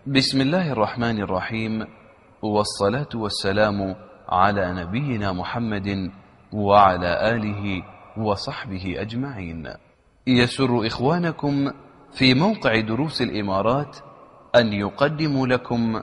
بسم الله الرحمن الرحيم، والصلاة والسلام على نبينا محمد وعلى آله وصحبه أجمعين. يسر إخوانكم في موقع دروس الإمارات أن يقدموا لكم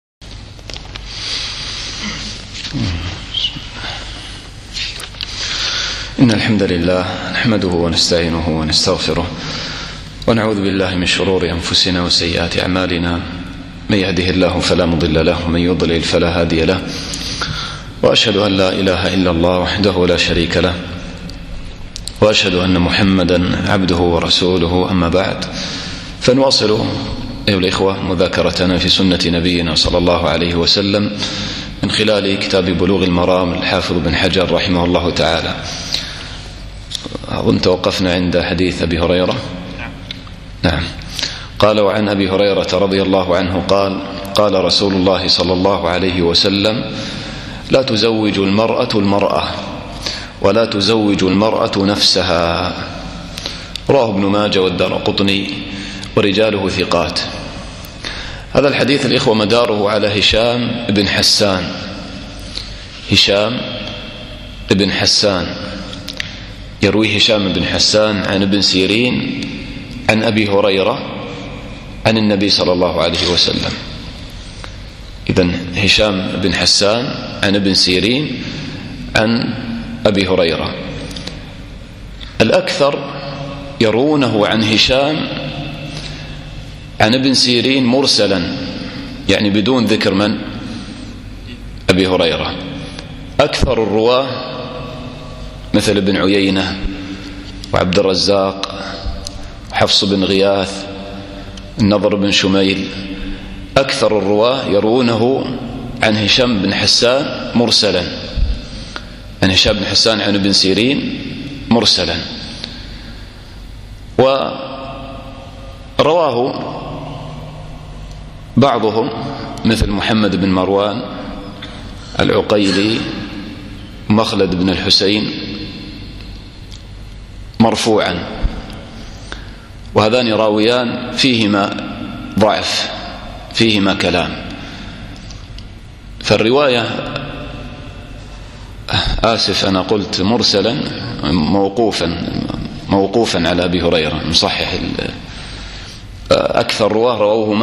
إن الحمد لله نحمده ونستعينه ونستغفره ونعوذ بالله من شرور أنفسنا وسيئات أعمالنا، من يهده الله فلا مضل له ومن يضلل فلا هادي له، وأشهد أن لا إله إلا الله وحده لا شريك له، وأشهد أن محمدا عبده ورسوله. أما بعد، فنواصل أيها الإخوة مذاكرتنا في سنة نبينا صلى الله عليه وسلم من خلال كتاب بلوغ المرام الحافظ بن حجر رحمه الله تعالى. أظن توقفنا عند حديث أبي هريرة. نعم. قال: وعن أبي هريرة رضي الله عنه قال: قال رسول الله صلى الله عليه وسلم: لا تزوج المرأة المرأة ولا تزوج المرأة نفسها. رواه ابن ماجه والدارقطني ورجاله ثقات. هذا الحديث الإخوة مداره على هشام بن حسان. هشام بن حسان يروي هشام بن حسان عن ابن سيرين عن أبي هريرة عن النبي صلى الله عليه وسلم. إذن هشام بن حسان عن ابن سيرين عن أبي هريرة. الأكثر يرونه عن هشام عن ابن سيرين مرسلا، يعني بدون ذكر من؟ أبي هريرة. أكثر الرواه مثل ابن عيينة وعبد الرزاق وحفص بن غياث النضر بن شميل، أكثر الرواه يرونه عن هشام بن حسان مرسلا، عن هشام بن حسان عن ابن سيرين مرسلا. ورواه بعضهم مثل محمد بن مروان العقيلي مخلد بن الحسين مرفوعا، وهذان راويان فيهما ضعف، فيهما كلام. فالرواية آسف أنا قلت مرسلا، موقوفا على أبي هريرة، مصحح. أكثر رواه رووه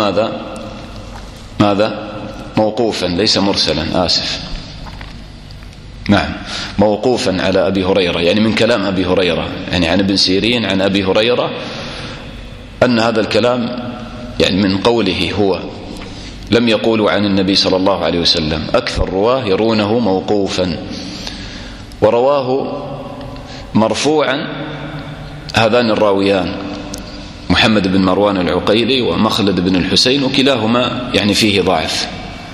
ماذا؟ موقوفا ليس مرسلا، آسف. نعم، موقوفا على أبي هريرة، يعني من كلام أبي هريرة، يعني عن ابن سيرين عن أبي هريرة، أن هذا الكلام يعني من قوله هو، لم يقولوا عن النبي صلى الله عليه وسلم. أكثر رواه يرونه موقوفا، ورواه مرفوعا هذان الراويان محمد بن مروان العقيلي ومخلد بن الحسين، وكلاهما يعني فيه ضعف.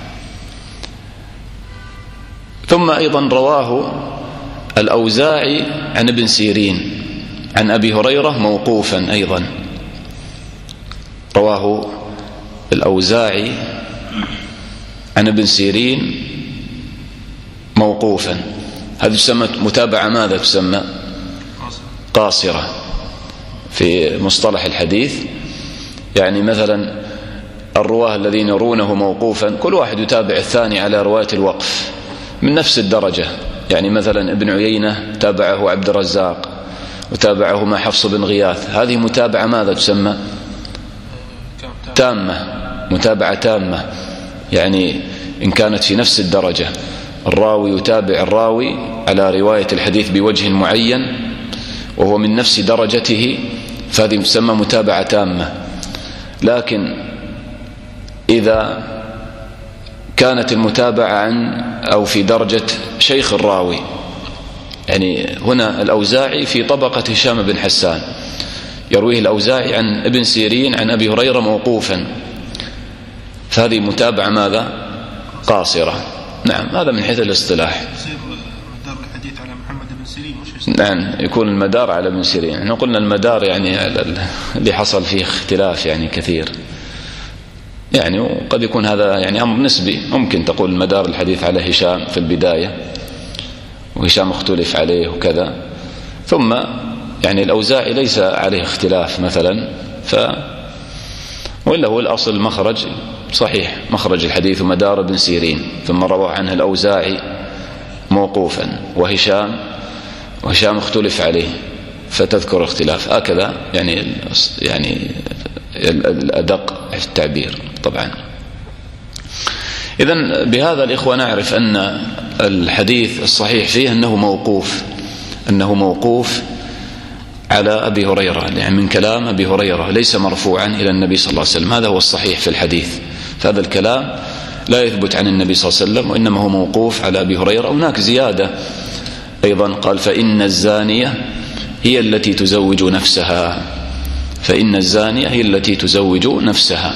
ثم أيضا رواه الأوزاعي عن ابن سيرين عن أبي هريرة موقوفا أيضا. رواه الأوزاعي عن ابن سيرين موقوفا. هذه تسمى متابعة، ماذا تسمى؟ قاصرة في مصطلح الحديث. يعني مثلا الرواه الذين يرونه موقوفا كل واحد يتابع الثاني على رواية الوقف من نفس الدرجة. يعني مثلا ابن عيينة تابعه عبد الرزاق وتابعه مع حفص بن غياث، هذه متابعة ماذا تسمى؟ تامة، متابعة تامة. يعني إن كانت في نفس الدرجة، الراوي يتابع الراوي على رواية الحديث بوجه معين وهو من نفس درجته، فهذه تسمى متابعة تامة. لكن إذا كانت المتابعة عن أو في درجة شيخ الراوي، يعني هنا الأوزاعي في طبقة هشام بن حسان، يرويه الأوزاعي عن ابن سيرين عن أبي هريرة موقوفا، فهذه متابعة ماذا؟ قاصرة. نعم، هذا من حيث الاصطلاح. مدار الحديث على محمد بن سيرين. نعم، يكون المدار على ابن سيرين. احنا قلنا المدار يعني اللي حصل فيه اختلاف يعني كثير، يعني وقد يكون هذا يعني أمر نسبي. ممكن تقول المدار الحديث على هشام في البداية، وهشام اختلف عليه وكذا، ثم يعني الأوزاعي ليس عليه اختلاف مثلا، وإلا هو الأصل مخرج صحيح مخرج الحديث مدار ابن سيرين، ثم روى عنه الأوزاعي موقوفا، وهشام اختلف عليه فتذكر اختلاف، هكذا يعني الأدق في التعبير طبعا. إذن بهذا الإخوة نعرف أن الحديث الصحيح فيه أنه موقوف على أبي هريرة، يعني من كلام أبي هريرة، ليس مرفوعا إلى النبي صلى الله عليه وسلم. هذا هو الصحيح في الحديث، فهذا الكلام لا يثبت عن النبي صلى الله عليه وسلم، وإنما هو موقوف على أبي هريرة. هناك زيادة أيضا، قال فإن الزانية هي التي تزوج نفسها، فإن الزانية هي التي تزوج نفسها.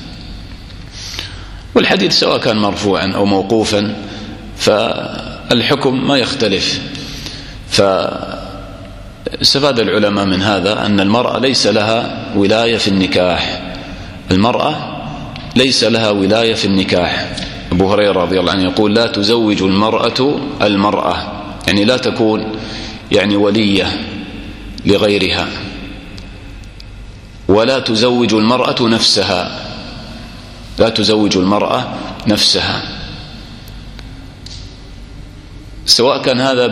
والحديث سواء كان مرفوعا أو موقوفا فالحكم ما يختلف. فاستفاد العلماء من هذا أن المرأة ليس لها ولاية في النكاح، المرأة ليس لها ولاية في النكاح. أبو هريرة رضي الله عنه يقول لا تزوج المرأة، يعني لا تكون يعني ولية لغيرها، ولا تزوج المرأة نفسها، لا تزوج المرأة نفسها، سواء كان هذا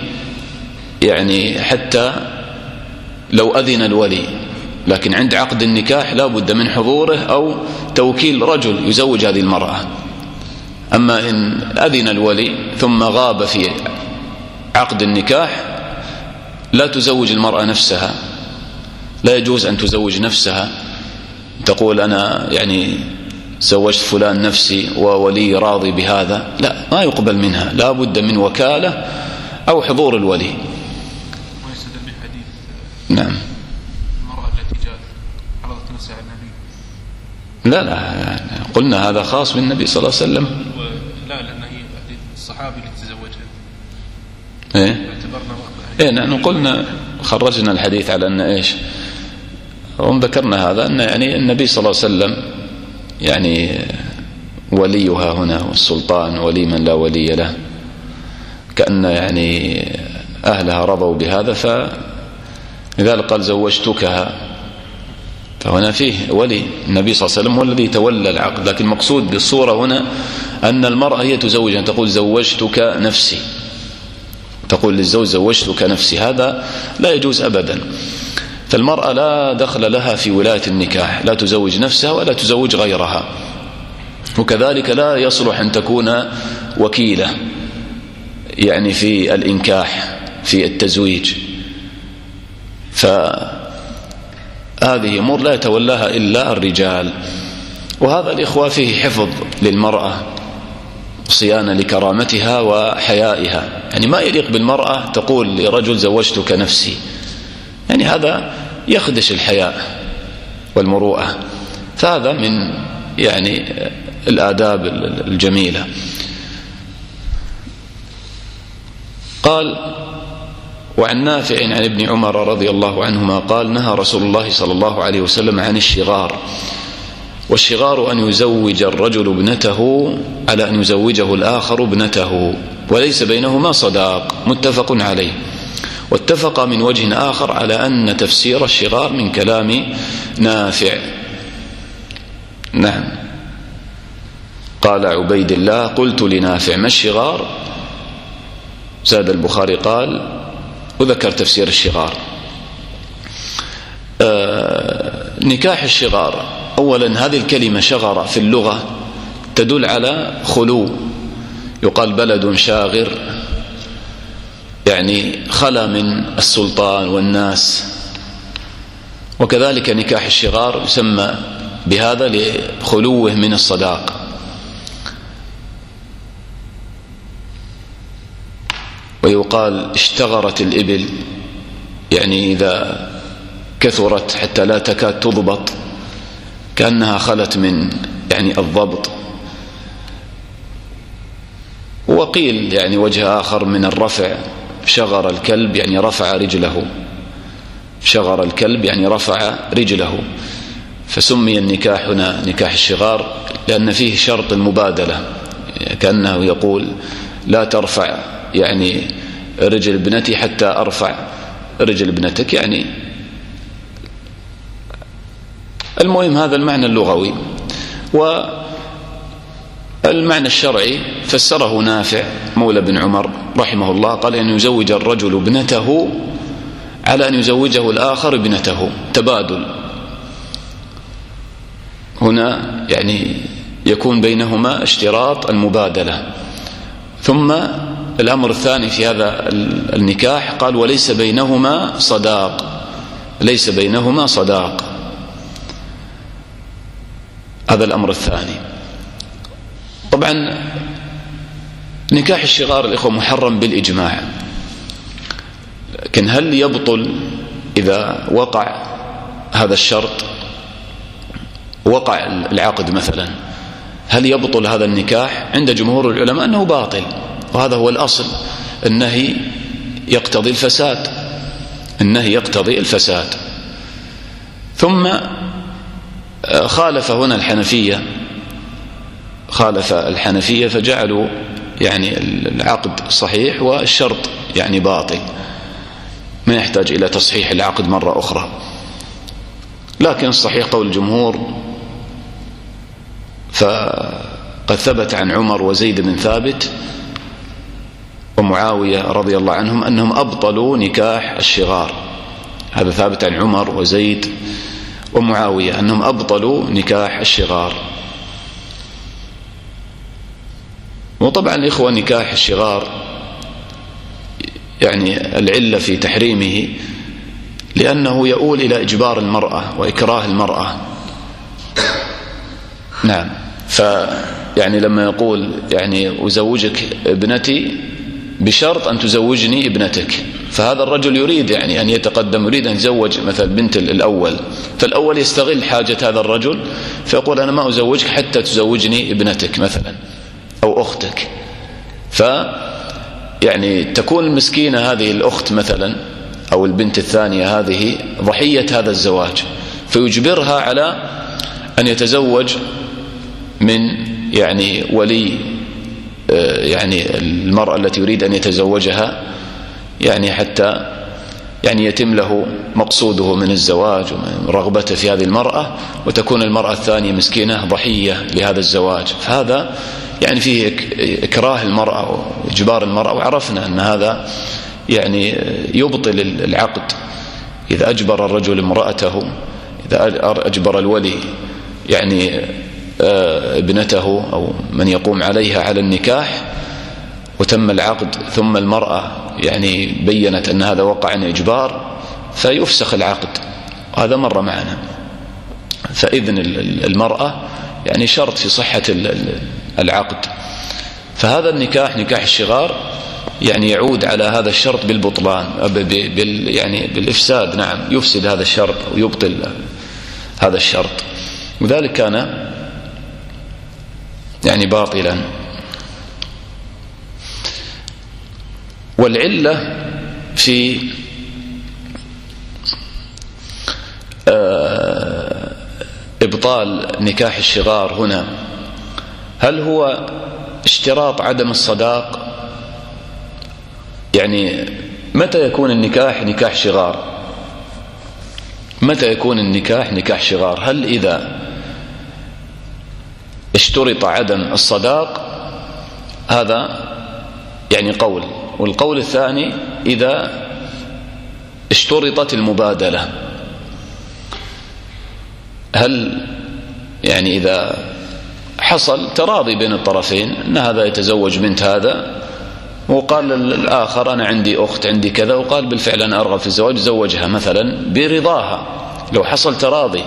يعني حتى لو أذن الولي، لكن عند عقد النكاح لا بد من حضوره أو توكيل رجل يزوج هذه المرأة. أما إن أذن الولي ثم غاب في عقد النكاح لا تزوج المرأة نفسها، لا يجوز أن تزوج نفسها، تقول أنا يعني زوجت فلان نفسي وولي راضي بهذا، لا، ما يقبل منها، لا بد من وكالة أو حضور الولي. ويستدل بحديث نعم المرأة التي جاءت عرضت نفسها على النبي. لا يعني قلنا هذا خاص بالنبي صلى الله عليه وسلم. لا، لأن هي حديث الصحابي اللي تزوجها. نحن قلنا خرجنا الحديث على أن إيش، وذكرنا هذا أن يعني النبي صلى الله عليه وسلم يعني وليها هنا، والسلطان ولي من لا ولي له، كأن يعني أهلها رضوا بهذا فلذلك قال زوجتكها، فهنا فيه ولي. النبي صلى الله عليه وسلم هو الذي تولى العقد، لكن المقصود بالصورة هنا أن المرأة هي تزوج، أن تقول زوجتك نفسي، تقول للزوج زوجتك نفسي، هذا لا يجوز أبدا. فالمرأة لا دخل لها في ولاية النكاح، لا تزوج نفسها ولا تزوج غيرها، وكذلك لا يصلح أن تكون وكيلة يعني في الإنكاح في التزويج، فهذه أمور لا يتولاها إلا الرجال. وهذا الإخوة فيه حفظ للمرأة، صيانة لكرامتها وحيائها، يعني ما يليق بالمرأة تقول لرجل زوجتك نفسي، يعني هذا يخدش الحياء والمروءة، فهذا من يعني الآداب الجميلة. قال وعن نافع عن ابن عمر رضي الله عنهما قال نهى رسول الله صلى الله عليه وسلم عن الشغار، والشغار أن يزوج الرجل ابنته على أن يزوجه الآخر ابنته وليس بينهما صداق، متفق عليه. واتفق من وجه آخر على أن تفسير الشغار من كلام نافع. نعم. قال عبيد الله قلت لنافع ما الشغار؟ زاد البخاري قال وذكر تفسير الشغار. نكاح الشغار، أولا هذه الكلمة شغر في اللغة تدل على خلو، يقال بلد شاغر يعني خلا من السلطان والناس، وكذلك نكاح الشغار يسمى بهذا لخلوه من الصداق. ويقال اشتغرت الإبل، يعني إذا كثرت حتى لا تكاد تضبط كأنها خلت من يعني الضبط. وقيل يعني وجه آخر من الرفع شغر الكلب يعني رفع رجله، شغر الكلب يعني رفع رجله، فسمي النكاح هنا نكاح الشغار لأن فيه شرط المبادلة، كأنه يقول لا ترفع يعني رجل ابنتي حتى أرفع رجل ابنتك، يعني المهم هذا المعنى اللغوي. وهذا المعنى الشرعي فسره نافع مولى بن عمر رحمه الله، قال أن يزوج الرجل ابنته على أن يزوجه الآخر ابنته، تبادل. هنا يعني يكون بينهما اشتراط المبادلة. ثم الأمر الثاني في هذا النكاح قال وليس بينهما صداق، ليس بينهما صداق، هذا الأمر الثاني. طبعا نكاح الشغار الإخوة محرم بالإجماع، لكن هل يبطل إذا وقع هذا الشرط، وقع العقد مثلا، هل يبطل هذا النكاح؟ عند جمهور العلماء أنه باطل، وهذا هو الأصل، النهي يقتضي الفساد، النهي يقتضي الفساد. ثم خالف هنا الحنفية، خالف الحنفية فجعلوا يعني العقد صحيح والشرط يعني باطل، ما يحتاج إلى تصحيح العقد مرة أخرى. لكن الصحيح قول الجمهور، فقد ثبت عن عمر وزيد بن ثابت ومعاوية رضي الله عنهم أنهم أبطلوا نكاح الشغار، هذا ثابت عن عمر وزيد ومعاوية أنهم أبطلوا نكاح الشغار. وطبعا الإخوة نكاح الشغار يعني العلة في تحريمه لأنه يؤول إلى إجبار المرأة وإكراه المرأة. نعم، فيعني لما يقول يعني أزوجك ابنتي بشرط أن تزوجني ابنتك، فهذا الرجل يريد يعني أن يتقدم، يريد أن يتزوج مثلا بنت الأول، فالأول يستغل حاجة هذا الرجل فيقول أنا ما أزوجك حتى تزوجني ابنتك مثلا أو أختك، يعني تكون المسكينة هذه الأخت مثلا أو البنت الثانية هذه ضحية هذا الزواج، فيجبرها على أن يتزوج من يعني ولي يعني المرأة التي يريد أن يتزوجها، يعني حتى يعني يتم له مقصوده من الزواج ومن رغبته في هذه المرأة، وتكون المرأة الثانية مسكينة ضحية لهذا الزواج. فهذا يعني فيه إكراه المرأة وإجبار المرأة، وعرفنا أن هذا يعني يبطل العقد. إذا أجبر الرجل امرأته، إذا أجبر الولي يعني ابنته أو من يقوم عليها على النكاح وتم العقد، ثم المرأة يعني بينت أن هذا وقع عن إجبار، فيفسخ العقد، وهذا مر معنا. فإذن المرأة يعني شرط في صحة العقد. فهذا النكاح نكاح الشغار يعني يعود على هذا الشرط بالبطلان، يعني بالإفساد. نعم، يفسد هذا الشرط ويبطل هذا الشرط، وذلك كان يعني باطلا. والعلة في إبطال نكاح الشغار هنا، هل هو اشتراط عدم الصداق؟ يعني متى يكون النكاح نكاح شغار؟ متى يكون النكاح نكاح شغار؟ هل إذا اشترط عدم الصداق؟ هذا يعني قول. والقول الثاني إذا اشترطت المبادلة، هل يعني إذا حصل تراضي بين الطرفين أن هذا يتزوج بنت هذا، وقال الآخر أنا عندي أخت عندي كذا، وقال بالفعل أنا أرغب في الزواج، زوجها مثلا برضاها لو حصل تراضي.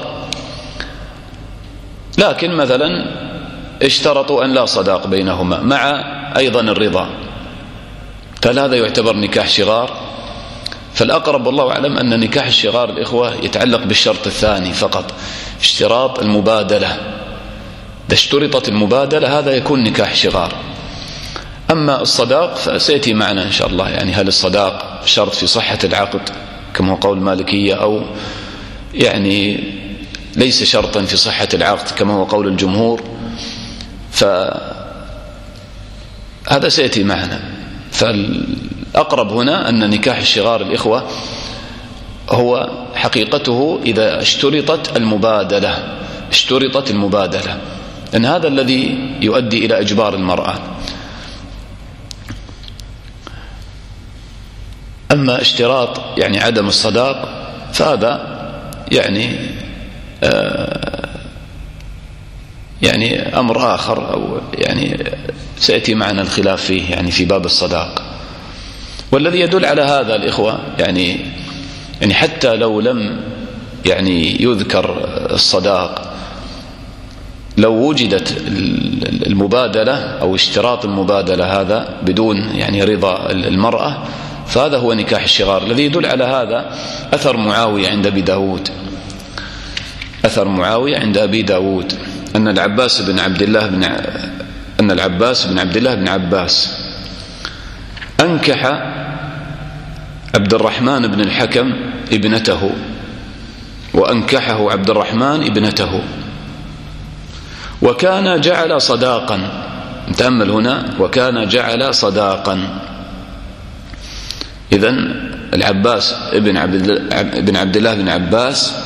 لكن مثلا اشترطوا أن لا صداق بينهما مع أيضا الرضا، فهذا يعتبر نكاح شغار. فالأقرب والله أعلم أن نكاح الشغار الإخوة يتعلق بالشرط الثاني فقط، اشتراط المبادلة. إذا اشترطت المبادلة هذا يكون نكاح شغار. أما الصداق فسيأتي معنا إن شاء الله، يعني هل الصداق شرط في صحة العقد كما هو قول المالكية، أو يعني ليس شرطا في صحة العقد كما هو قول الجمهور، فهذا سيأتي معنا. فالأقرب هنا أن نكاح الشغار الإخوة هو حقيقته إذا اشترطت المبادلة، اشترطت المبادلة، أن هذا الذي يؤدي إلى إجبار المرأة. أما اشتراط يعني عدم الصداق فهذا يعني أمر آخر، أو يعني سيأتي معنا الخلاف فيه يعني في باب الصداق. والذي يدل على هذا الإخوة يعني حتى لو لم يعني يذكر الصداق، لو وجدت المبادلة أو اشتراط المبادلة هذا بدون يعني رضا المرأة، فهذا هو نكاح الشغار. الذي يدل على هذا أثر معاوية عند أبي داود، أثر معاوية عند أبي داود أن العباس بن عبد الله بن عباس أنكح عبد الرحمن بن الحكم ابنته، وأنكحه عبد الرحمن ابنته، وكان جعل صداقا. تأمل هنا، وكان جعل صداقا. إذن العباس بن عبد الله بن عباس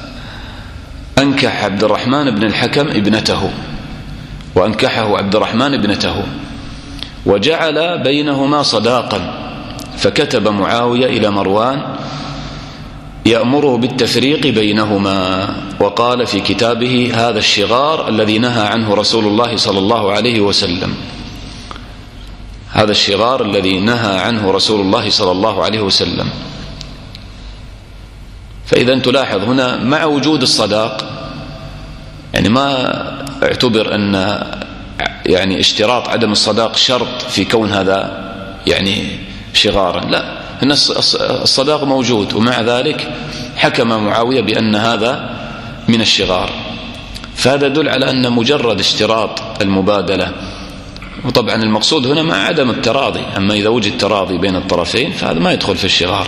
أنكح عبد الرحمن بن الحكم ابنته، وأنكحه عبد الرحمن ابنته، وجعل بينهما صداقا. فكتب معاوية إلى مروان يأمره بالتفريق بينهما، وقال في كتابه: هذا الشغار الذي نهى عنه رسول الله صلى الله عليه وسلم، هذا الشغار الذي نهى عنه رسول الله صلى الله عليه وسلم. فإذا تلاحظ هنا مع وجود الصداق يعني ما اعتبر أن يعني اشتراط عدم الصداق شرط في كون هذا يعني شغارا، لا، إن الصداق موجود، ومع ذلك حكم معاوية بأن هذا من الشغار. فهذا يدل على أن مجرد اشتراط المبادلة، وطبعا المقصود هنا مع عدم التراضي، أما إذا وجد تراضي بين الطرفين فهذا ما يدخل في الشغار.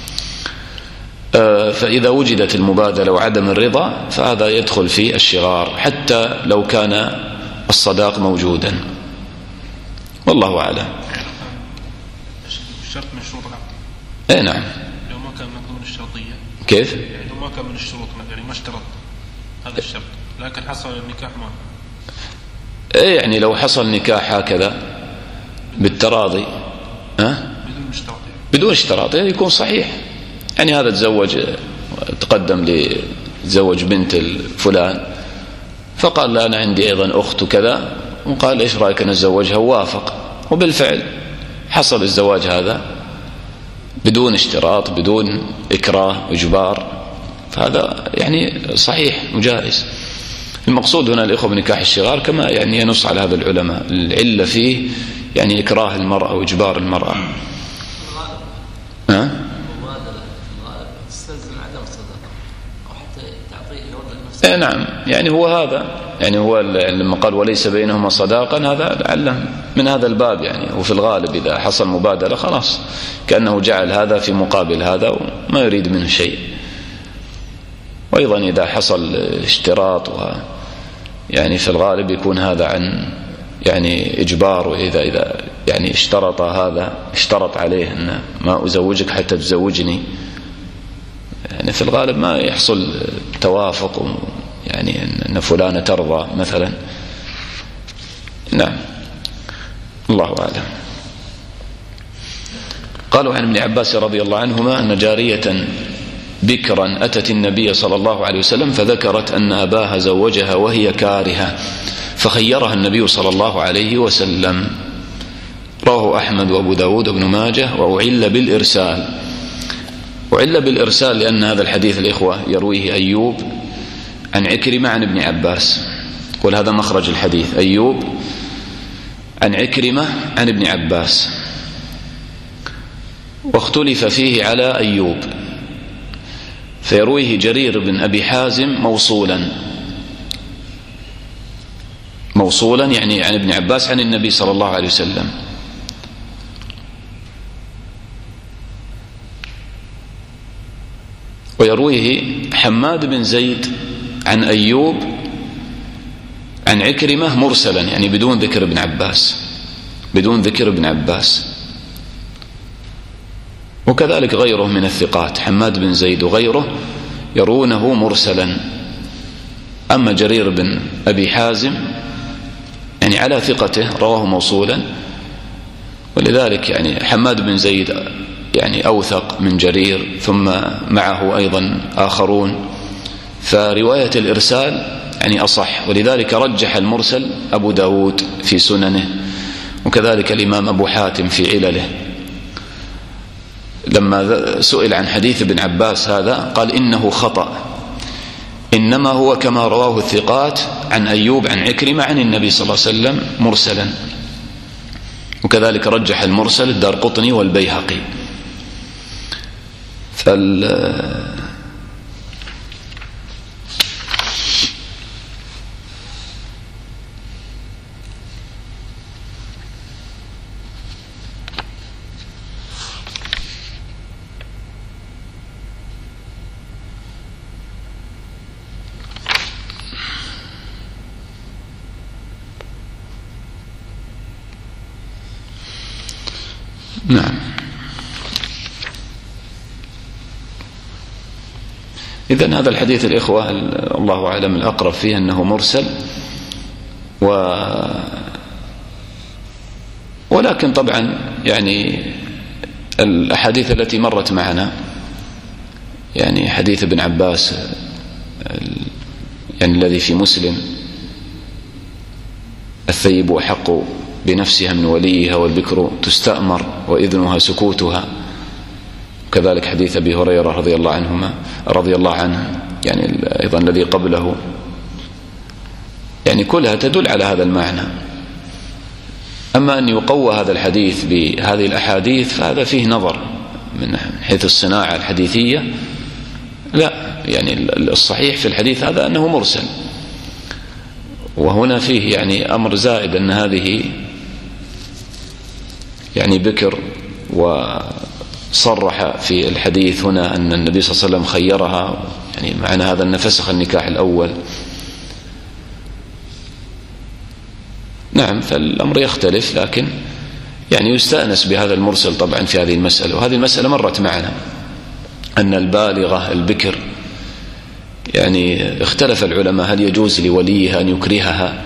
فإذا وجدت المبادلة وعدم الرضا فهذا يدخل في الشغار حتى لو كان الصداق موجودا، والله أعلم. الشرط من شروط العقد. اي نعم. لو ما كان من ضمن الشرطية. كيف؟ يعني لو ما كان من الشروط، يعني ما اشترط هذا الشرط لكن حصل النكاح ما. اي يعني لو حصل نكاح هكذا بالتراضي بدون اشتراط، بدون اشتراط يكون صحيح. يعني هذا تقدم تزوج بنت فلان، فقال لا أنا عندي أيضا أخت كذا، وقال إيش رأيك نتزوجها، ووافق، وبالفعل حصل الزواج هذا بدون اشتراط، بدون إكراه وإجبار، فهذا يعني صحيح وجائز. المقصود هنا الإخوة بنكاح الشغار كما يعني ينص على هذا العلماء، العلة فيه يعني إكراه المرأة وإجبار المرأة. نعم، يعني هو هذا، يعني هو لما قال وليس بينهما صداقا، هذا لعله من هذا الباب يعني. وفي الغالب إذا حصل مبادلة خلاص كأنه جعل هذا في مقابل هذا وما يريد منه شيء. وأيضا إذا حصل اشتراط يعني في الغالب يكون هذا عن يعني إجبار، وإذا يعني اشترط هذا، اشترط عليه أن ما أزوجك حتى تزوجني، يعني في الغالب ما يحصل توافق، يعني أن فلانة ترضى مثلا. نعم، الله أعلم. قالوا عن ابن عباس رضي الله عنهما أن جارية بكرا أتت النبي صلى الله عليه وسلم فذكرت أن أباها زوجها وهي كارهة، فخيرها النبي صلى الله عليه وسلم. رواه أحمد وأبو داود وابن ماجه، وأعل بالإرسال. وعل بالإرسال لأن هذا الحديث الإخوة يرويه أيوب عن عكرمة عن ابن عباس، وهذا مخرج الحديث، أيوب عن عكرمة عن ابن عباس، واختلف فيه على أيوب، فيرويه جرير بن أبي حازم موصولا يعني عن ابن عباس عن النبي صلى الله عليه وسلم. ويرويه حماد بن زيد عن أيوب عن عكرمة مرسلا، يعني بدون ذكر ابن عباس، وكذلك غيره من الثقات، حماد بن زيد وغيره يرونه مرسلا. أما جرير بن أبي حازم يعني على ثقته رواه موصولا، ولذلك يعني حماد بن زيد يعني أوثق من جرير، ثم معه أيضا آخرون، فرواية الإرسال يعني أصح، ولذلك رجح المرسل أبو داود في سننه، وكذلك الإمام أبو حاتم في علله. لما سئل عن حديث ابن عباس هذا قال إنه خطأ، إنما هو كما رواه الثقات عن أيوب عن عكرمة عن النبي صلى الله عليه وسلم مرسلا، وكذلك رجح المرسل الدارقطني والبيهقي. نعم. إذن هذا الحديث الإخوة الله أعلم الأقرب فيه أنه مرسل، ولكن طبعا يعني الأحاديث التي مرت معنا يعني حديث ابن عباس يعني الذي في مسلم الثيب أحق بنفسها من وليها والبكر تستأمر وإذنها سكوتها، كذلك حديث أبي هريرة رضي الله عنه يعني أيضا الذي قبله، يعني كلها تدل على هذا المعنى. أما أن يقوى هذا الحديث بهذه الأحاديث فهذا فيه نظر من حيث الصناعة الحديثية، لا، يعني الصحيح في الحديث هذا أنه مرسل. وهنا فيه يعني أمر زائد، أن هذه يعني بكر، وصرح في الحديث هنا أن النبي صلى الله عليه وسلم خيرها، يعني معنى هذا أن فسخ النكاح الأول. نعم، فالأمر يختلف، لكن يعني يستأنس بهذا المرسل طبعا في هذه المسألة. وهذه المسألة مرت معنا أن البالغة البكر يعني اختلف العلماء هل يجوز لوليها أن يكرهها،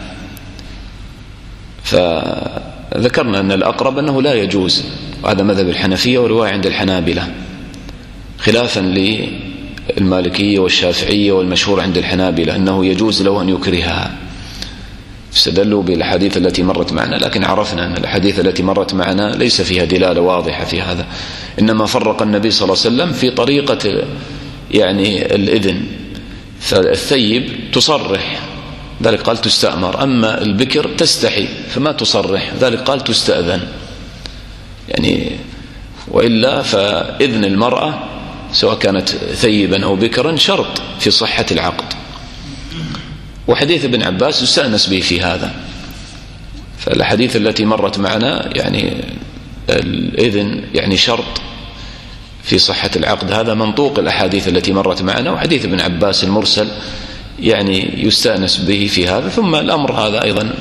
فذكرنا أن الأقرب أنه لا يجوز، وهذا مذهب الحنفية ورواية عند الحنابلة، خلافا للمالكية والشافعية والمشهور عند الحنابلة أنه يجوز له أن يكرهها. استدلوا بالحديث التي مرت معنا، لكن عرفنا أن الحديث التي مرت معنا ليس فيها دلالة واضحة في هذا، إنما فرق النبي صلى الله عليه وسلم في طريقة يعني الإذن. فالثيب تصرح، ذلك قال تستأمر، أما البكر تستحي فما تصرح، ذلك قال تستأذن. يعني وإلا فإذن المرأة سواء كانت ثيبا أو بكرا شرط في صحة العقد، وحديث ابن عباس يستأنس به في هذا. فالحديث التي مرت معنا يعني الإذن يعني شرط في صحة العقد، هذا منطوق الأحاديث التي مرت معنا، وحديث ابن عباس المرسل يعني يستأنس به في هذا. ثم الأمر هذا أيضا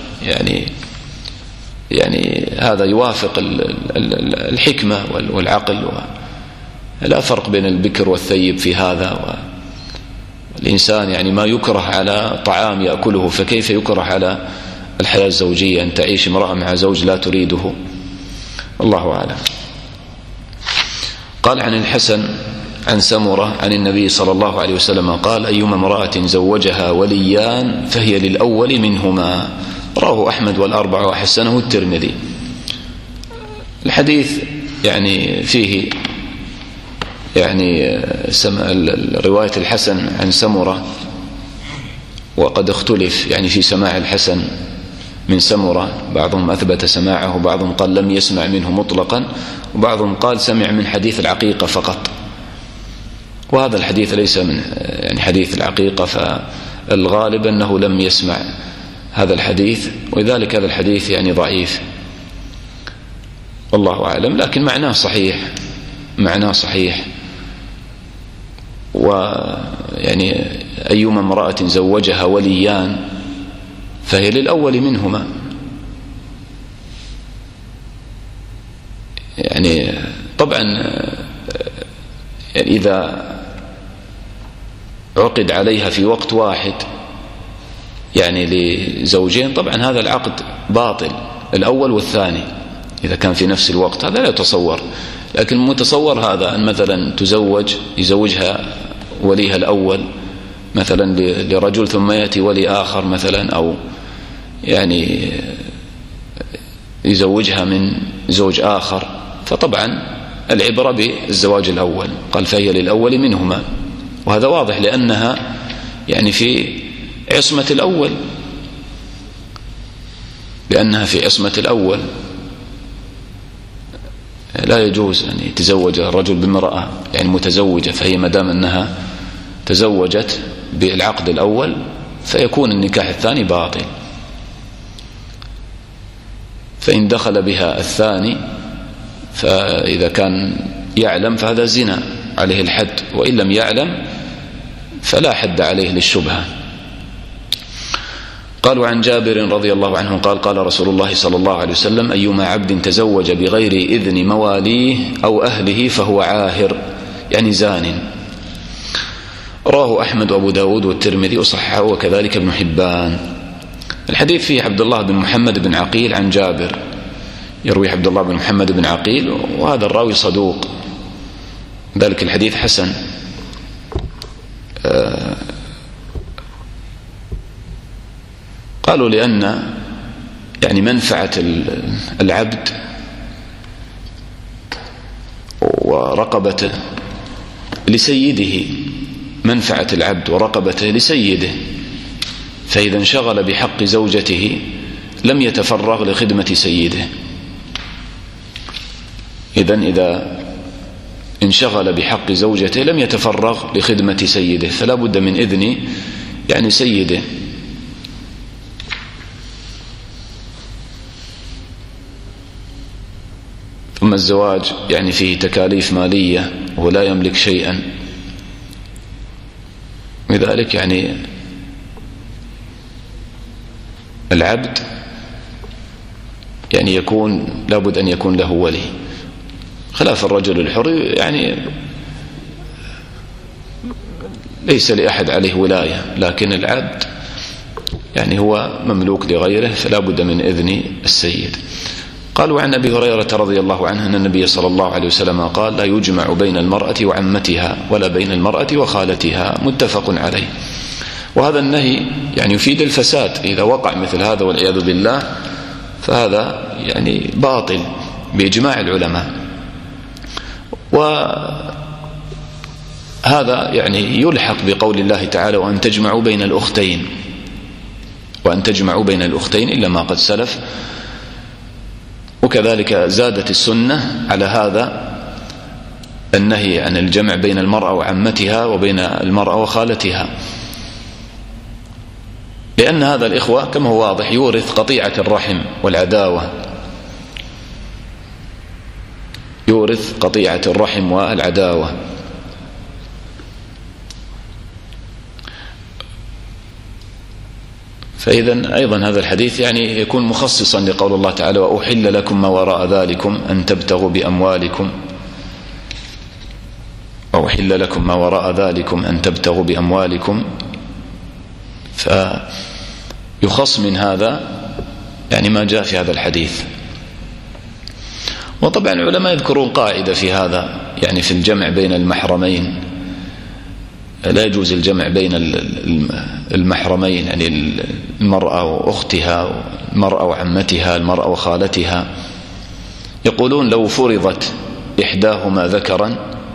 يعني هذا يوافق الحكمة والعقل، لا فرق بين البكر والثيب في هذا. والإنسان يعني ما يكره على طعام يأكله، فكيف يكره على الحياة الزوجية أن تعيش امرأة مع زوج لا تريده؟ الله أعلم. قال عن الحسن عن سمرة عن النبي صلى الله عليه وسلم قال: أيما امرأة زوجها وليان فهي للأول منهما. رواه أحمد والأربعة وحسنه الترمذي. الحديث يعني فيه يعني رواية الحسن عن سمرة، وقد اختلف يعني في سماع الحسن من سمرة، بعضهم أثبت سماعه، وبعضهم قال لم يسمع منه مطلقا، وبعضهم قال سمع من حديث العقيقة فقط. وهذا الحديث ليس من يعني حديث العقيقة، فالغالب أنه لم يسمع هذا الحديث، ولذلك هذا الحديث يعني ضعيف والله أعلم، لكن معناه صحيح. ويعني أيما امرأة زوجها وليان فهي للأول منهما. يعني طبعا يعني إذا عقد عليها في وقت واحد يعني لزوجين، طبعا هذا العقد باطل، الأول والثاني إذا كان في نفس الوقت هذا لا يتصور. لكن متصور هذا أن مثلا يزوجها وليها الأول مثلا لرجل ثم يأتي ولي آخر مثلا، أو يعني يزوجها من زوج آخر، فطبعا العبرة بالزواج الأول، قال فهي للأول منهما، وهذا واضح لأنها يعني في عصمة الأول، لأنها في عصمة الأول. لا يجوز أن يتزوج الرجل بامرأة يعني متزوجة، فهي مدام أنها تزوجت بالعقد الأول فيكون النكاح الثاني باطل. فإن دخل بها الثاني فإذا كان يعلم فهذا زنا عليه الحد، وإن لم يعلم فلا حد عليه للشبهة. قالوا عن جابر رضي الله عنه قال قال رسول الله صلى الله عليه وسلم: أيما عبد تزوج بغير إذن مواليه أو أهله فهو عاهر، يعني زان. رواه أحمد وأبو داود والترمذي وصححه وكذلك ابن حبان. الحديث فيه عبد الله بن محمد بن عقيل عن جابر، يروي عبد الله بن محمد بن عقيل، وهذا الراوي صدوق، ذلك الحديث حسن. قالوا لأن يعني منفعة العبد ورقبته لسيده، منفعة العبد ورقبته لسيده، فإذا انشغل بحق زوجته لم يتفرغ لخدمة سيده. إذا انشغل بحق زوجته لم يتفرغ لخدمة سيده، فلا بد من إذن يعني سيده. ثم الزواج يعني فيه تكاليف مالية ولا يملك شيئا، لذلك يعني العبد يعني لابد أن يكون له ولي، خلاف الرجل الحر يعني ليس لأحد عليه ولاية، لكن العبد يعني هو مملوك لغيره، فلا بد من إذن السيد. قالوا عن أبي هريرة رضي الله عنه أن النبي صلى الله عليه وسلم قال: لا يجمع بين المرأة وعمتها ولا بين المرأة وخالتها، متفق عليه. وهذا النهي يعني يفيد الفساد، إذا وقع مثل هذا والعياذ بالله فهذا يعني باطل بإجماع العلماء. وهذا يعني يلحق بقول الله تعالى: وأن تجمعوا بين الأختين، وأن تجمعوا بين الأختين إلا ما قد سلف. وكذلك زادت السنة على هذا النهي عن الجمع بين المرأة وعمتها وبين المرأة وخالتها، لأن هذا الإخوة كما هو واضح يورث قطيعة الرحم والعداوة، يورث قطيعة الرحم والعداوة. فإذا أيضا هذا الحديث يعني يكون مخصصا لقول الله تعالى: وأحل لكم ما وراء ذلكم أن تبتغوا بأموالكم، وأحل لكم ما وراء ذلكم أن تبتغوا بأموالكم، فيخص من هذا يعني ما جاء في هذا الحديث. وطبعا العلماء يذكرون قاعدة في هذا، يعني في الجمع بين المحرمين لا يجوز الجمع بين المحرمين، يعني المرأة وأختها، المرأة وعمتها، المرأة وخالتها. يقولون: لو فرضت إحداهما ذكرا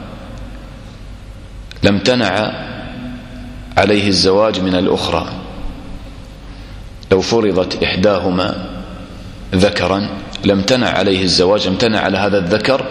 لم تنع عليه الزواج من الأخرى. لو فرضت إحداهما ذكرا لم تنع عليه الزواج، لم تنع على هذا الذكر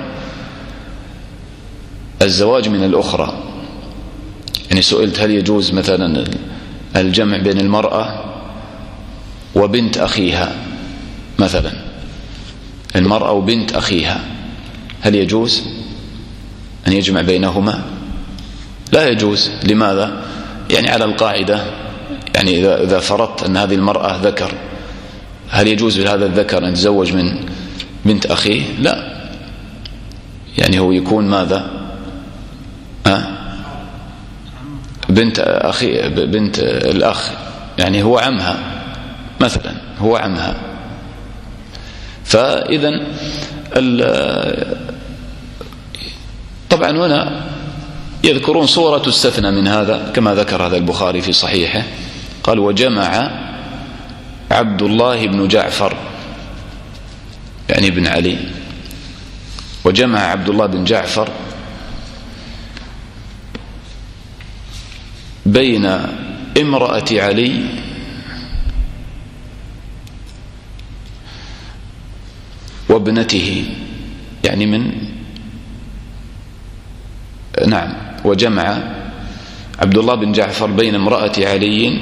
الزواج من الأخرى. يعني سئلت: هل يجوز مثلا الجمع بين المرأة وبنت أخيها مثلا، المرأة وبنت أخيها، هل يجوز أن يجمع بينهما؟ لا يجوز. لماذا؟ يعني على القاعدة، يعني إذا فرضت أن هذه المرأة ذكر، هل يجوز لهذا الذكر أن يتزوج من بنت أخيه؟ لا، يعني هو يكون ماذا؟ بنت الأخ يعني هو عمها مثلا، هو عمها. فإذا طبعا هنا يذكرون صورة تستثنى من هذا كما ذكر هذا البخاري في صحيحه، قال وجمع عبد الله بن جعفر يعني ابن علي، وجمع عبد الله بن جعفر بين امرأة علي وابنته، يعني من نعم، وجمع عبد الله بن جعفر بين امرأة علي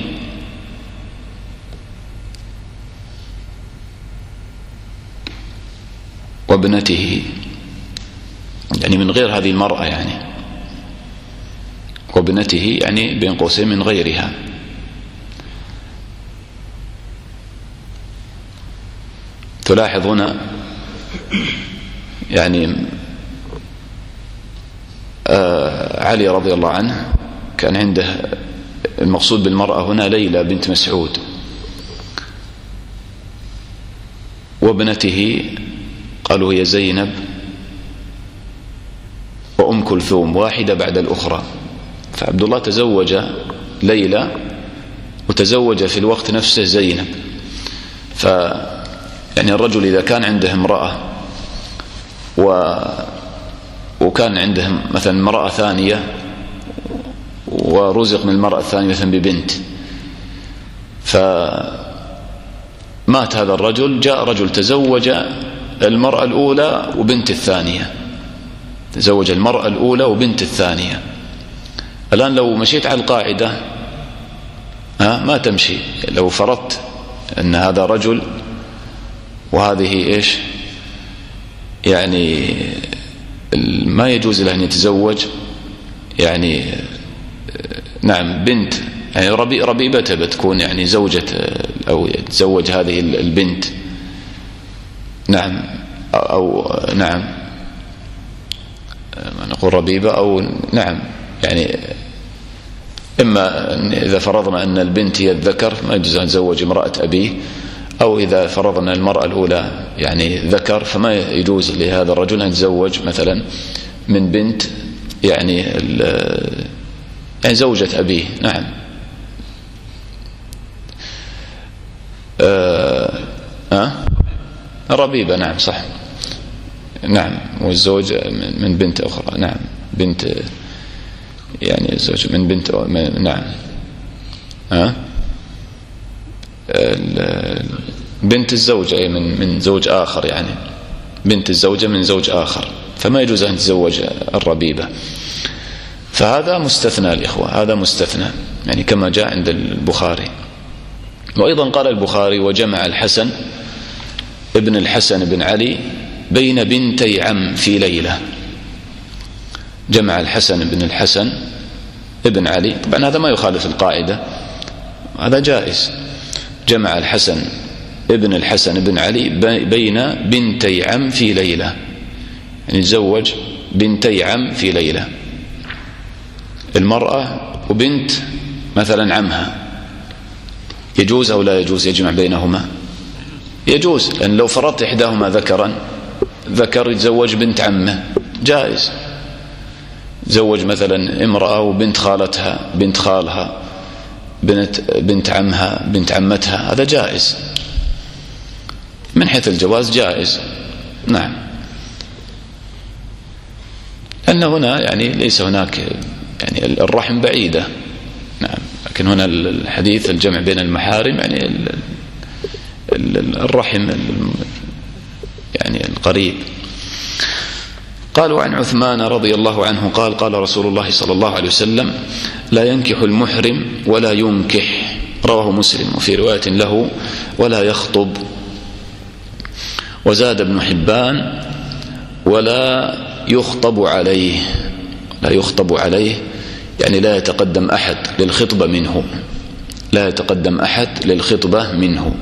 وابنته، يعني من غير هذه المرأة، يعني وابنته يعني بين قوسين من غيرها. تلاحظ هنا يعني علي رضي الله عنه كان عنده المقصود بالمرأة هنا ليلى بنت مسعود، وابنته قالوا هي زينب وأم كلثوم، واحدة بعد الأخرى. فعبد الله تزوج ليلى وتزوج في الوقت نفسه زينب. يعني الرجل إذا كان عنده امرأة وكان عنده مثلا امرأة ثانية ورزق من المرأة الثانية مثلا ببنت، فمات هذا الرجل، جاء رجل تزوج المرأة الأولى وبنت الثانية، تزوج المرأة الأولى وبنت الثانية. الآن لو مشيت على القاعدة ما تمشي، لو فرضت أن هذا رجل وهذه إيش يعني ما يجوز له أن يتزوج يعني نعم بنت، يعني ربيبته بتكون يعني زوجة أو يتزوج هذه البنت، نعم، أو نعم نقول ربيبة، أو نعم يعني إما إذا فرضنا أن البنت هي الذكر ما يجوز أن يتزوج امرأة أبيه، أو إذا فرضنا المرأة الأولى يعني ذكر فما يجوز لهذا الرجل أن يتزوج مثلا من بنت يعني زوجة أبيه. نعم ربيبة، نعم صح، نعم، والزوج من بنت أخرى، نعم بنت يعني الزوج من بنت نعم بنت الزوجة أي من زوج آخر، يعني بنت الزوجة من زوج آخر، فما يجوز أن تتزوج الربيبة. فهذا مستثنى الإخوة، هذا مستثنى يعني كما جاء عند البخاري. وأيضا قال البخاري وجمع الحسن ابن الحسن بن علي بين بنتي عم في ليلة. جمع الحسن بن الحسن ابن علي، طبعا هذا ما يخالف القاعدة، هذا جائز. جمع الحسن ابن الحسن بن علي بين بنتي عم في ليلة، يعني تزوج بنتي عم في ليلة، المرأة وبنت مثلا عمها، يجوز أو لا يجوز يجمع بينهما؟ يجوز، لأن لو فرضت إحداهما ذكرا، ذكر يتزوج بنت عمه جائز، تزوج مثلا امرأة وبنت خالتها، بنت خالها، بنت عمها، بنت عمتها، هذا جائز من حيث الجواز جائز. نعم، أن هنا يعني ليس هناك يعني الرحم بعيدة، نعم، لكن هنا الحديث الجمع بين المحارم يعني الرحم يعني القريب. قالوا عن عثمان رضي الله عنه قال قال رسول الله صلى الله عليه وسلم لا ينكح المحرم ولا ينكح، رواه مسلم، وفي رواية له ولا يخطب. وزاد ابن حبان ولا يخطب عليه، لا يخطب عليه يعني لا يتقدم أحد للخطبة منه، لا يتقدم أحد للخطبة منه.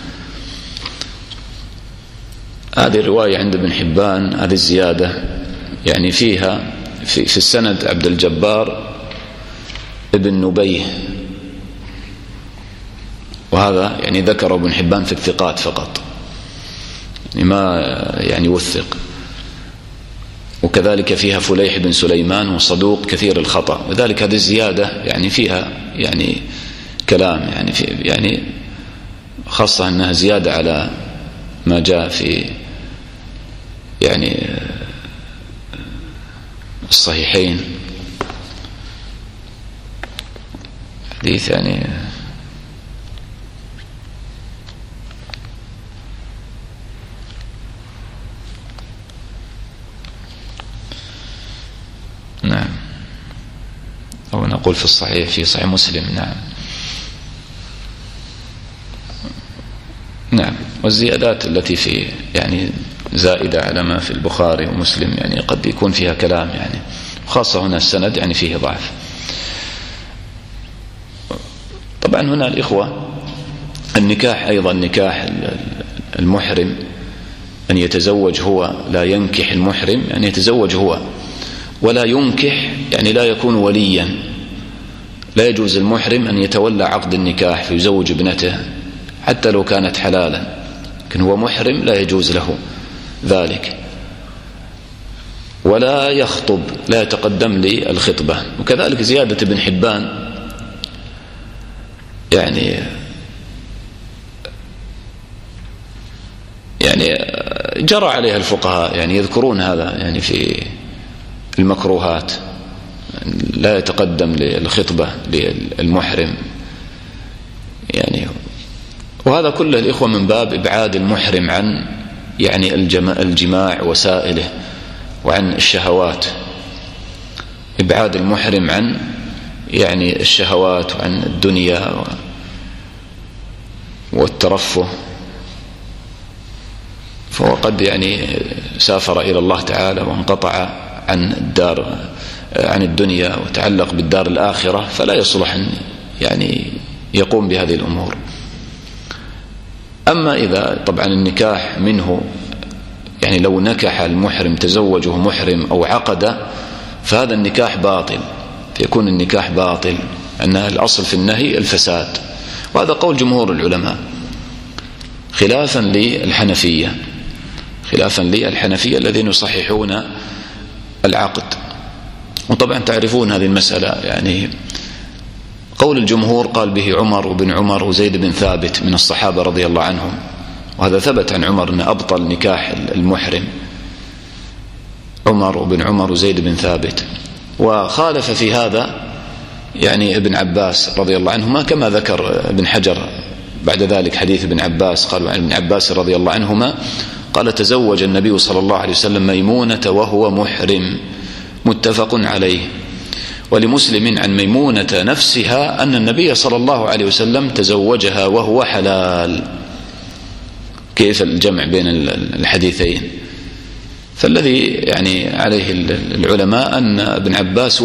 هذه الرواية عند ابن حبان، هذه الزيادة يعني فيها في السند عبد الجبار ابن نبيه وهذا يعني ذكر ابن حبان في الثقات فقط، يعني ما يعني وثق. وكذلك فيها فليح بن سليمان وصدوق كثير الخطأ، وذلك هذه الزيادة يعني فيها يعني كلام يعني في يعني خاصة أنها زيادة على ما جاء في يعني الصحيحين، حديث يعني نعم، أو نقول في الصحيح في صحيح مسلم. نعم. والزيادات التي في يعني زائدة على ما في البخاري ومسلم يعني قد يكون فيها كلام يعني، خاصة هنا السند يعني فيه ضعف. طبعا هنا الإخوة النكاح أيضا، نكاح المحرم أن يتزوج هو، لا ينكح المحرم أن يتزوج هو، ولا ينكح يعني لا يكون وليا. لا يجوز المحرم أن يتولى عقد النكاح فيزوج ابنته حتى لو كانت حلالا، لكن هو محرم لا يجوز له ذلك. ولا يخطب، لا يتقدم للخطبة. وكذلك زيادة ابن حبان يعني جرى عليها الفقهاء، يعني يذكرون هذا يعني في المكروهات، لا يتقدم للخطبة للمحرم يعني. وهذا كله الإخوة من باب إبعاد المحرم عن يعني الجماع وسائله وعن الشهوات، إبعاد المحرم عن يعني الشهوات وعن الدنيا والترفه. فهو قد يعني سافر إلى الله تعالى وانقطع عن الدنيا وتعلق بالدار الآخرة، فلا يصلح أن يعني يقوم بهذه الأمور. أما إذا طبعا النكاح منه يعني لو نكح المحرم تزوجه محرم أو عقد، فهذا النكاح باطل، فيكون النكاح باطل، أن الأصل في النهي الفساد. وهذا قول جمهور العلماء خلافا للحنفية الذين يصححون العقد. وطبعا تعرفون هذه المسألة، يعني قول الجمهور قال به عمر وابن عمر وزيد بن ثابت من الصحابة رضي الله عنهم، وهذا ثبت عن عمر أن أبطل نكاح المحرم عمر وابن عمر وزيد بن ثابت. وخالف في هذا يعني ابن عباس رضي الله عنهما، كما ذكر ابن حجر بعد ذلك حديث ابن عباس، قال عن ابن عباس رضي الله عنهما قال تزوج النبي صلى الله عليه وسلم ميمونة وهو محرم، متفق عليه. ولمسلم عن ميمونة نفسها أن النبي صلى الله عليه وسلم تزوجها وهو حلال. كيف الجمع بين الحديثين؟ فالذي يعني عليه العلماء أن ابن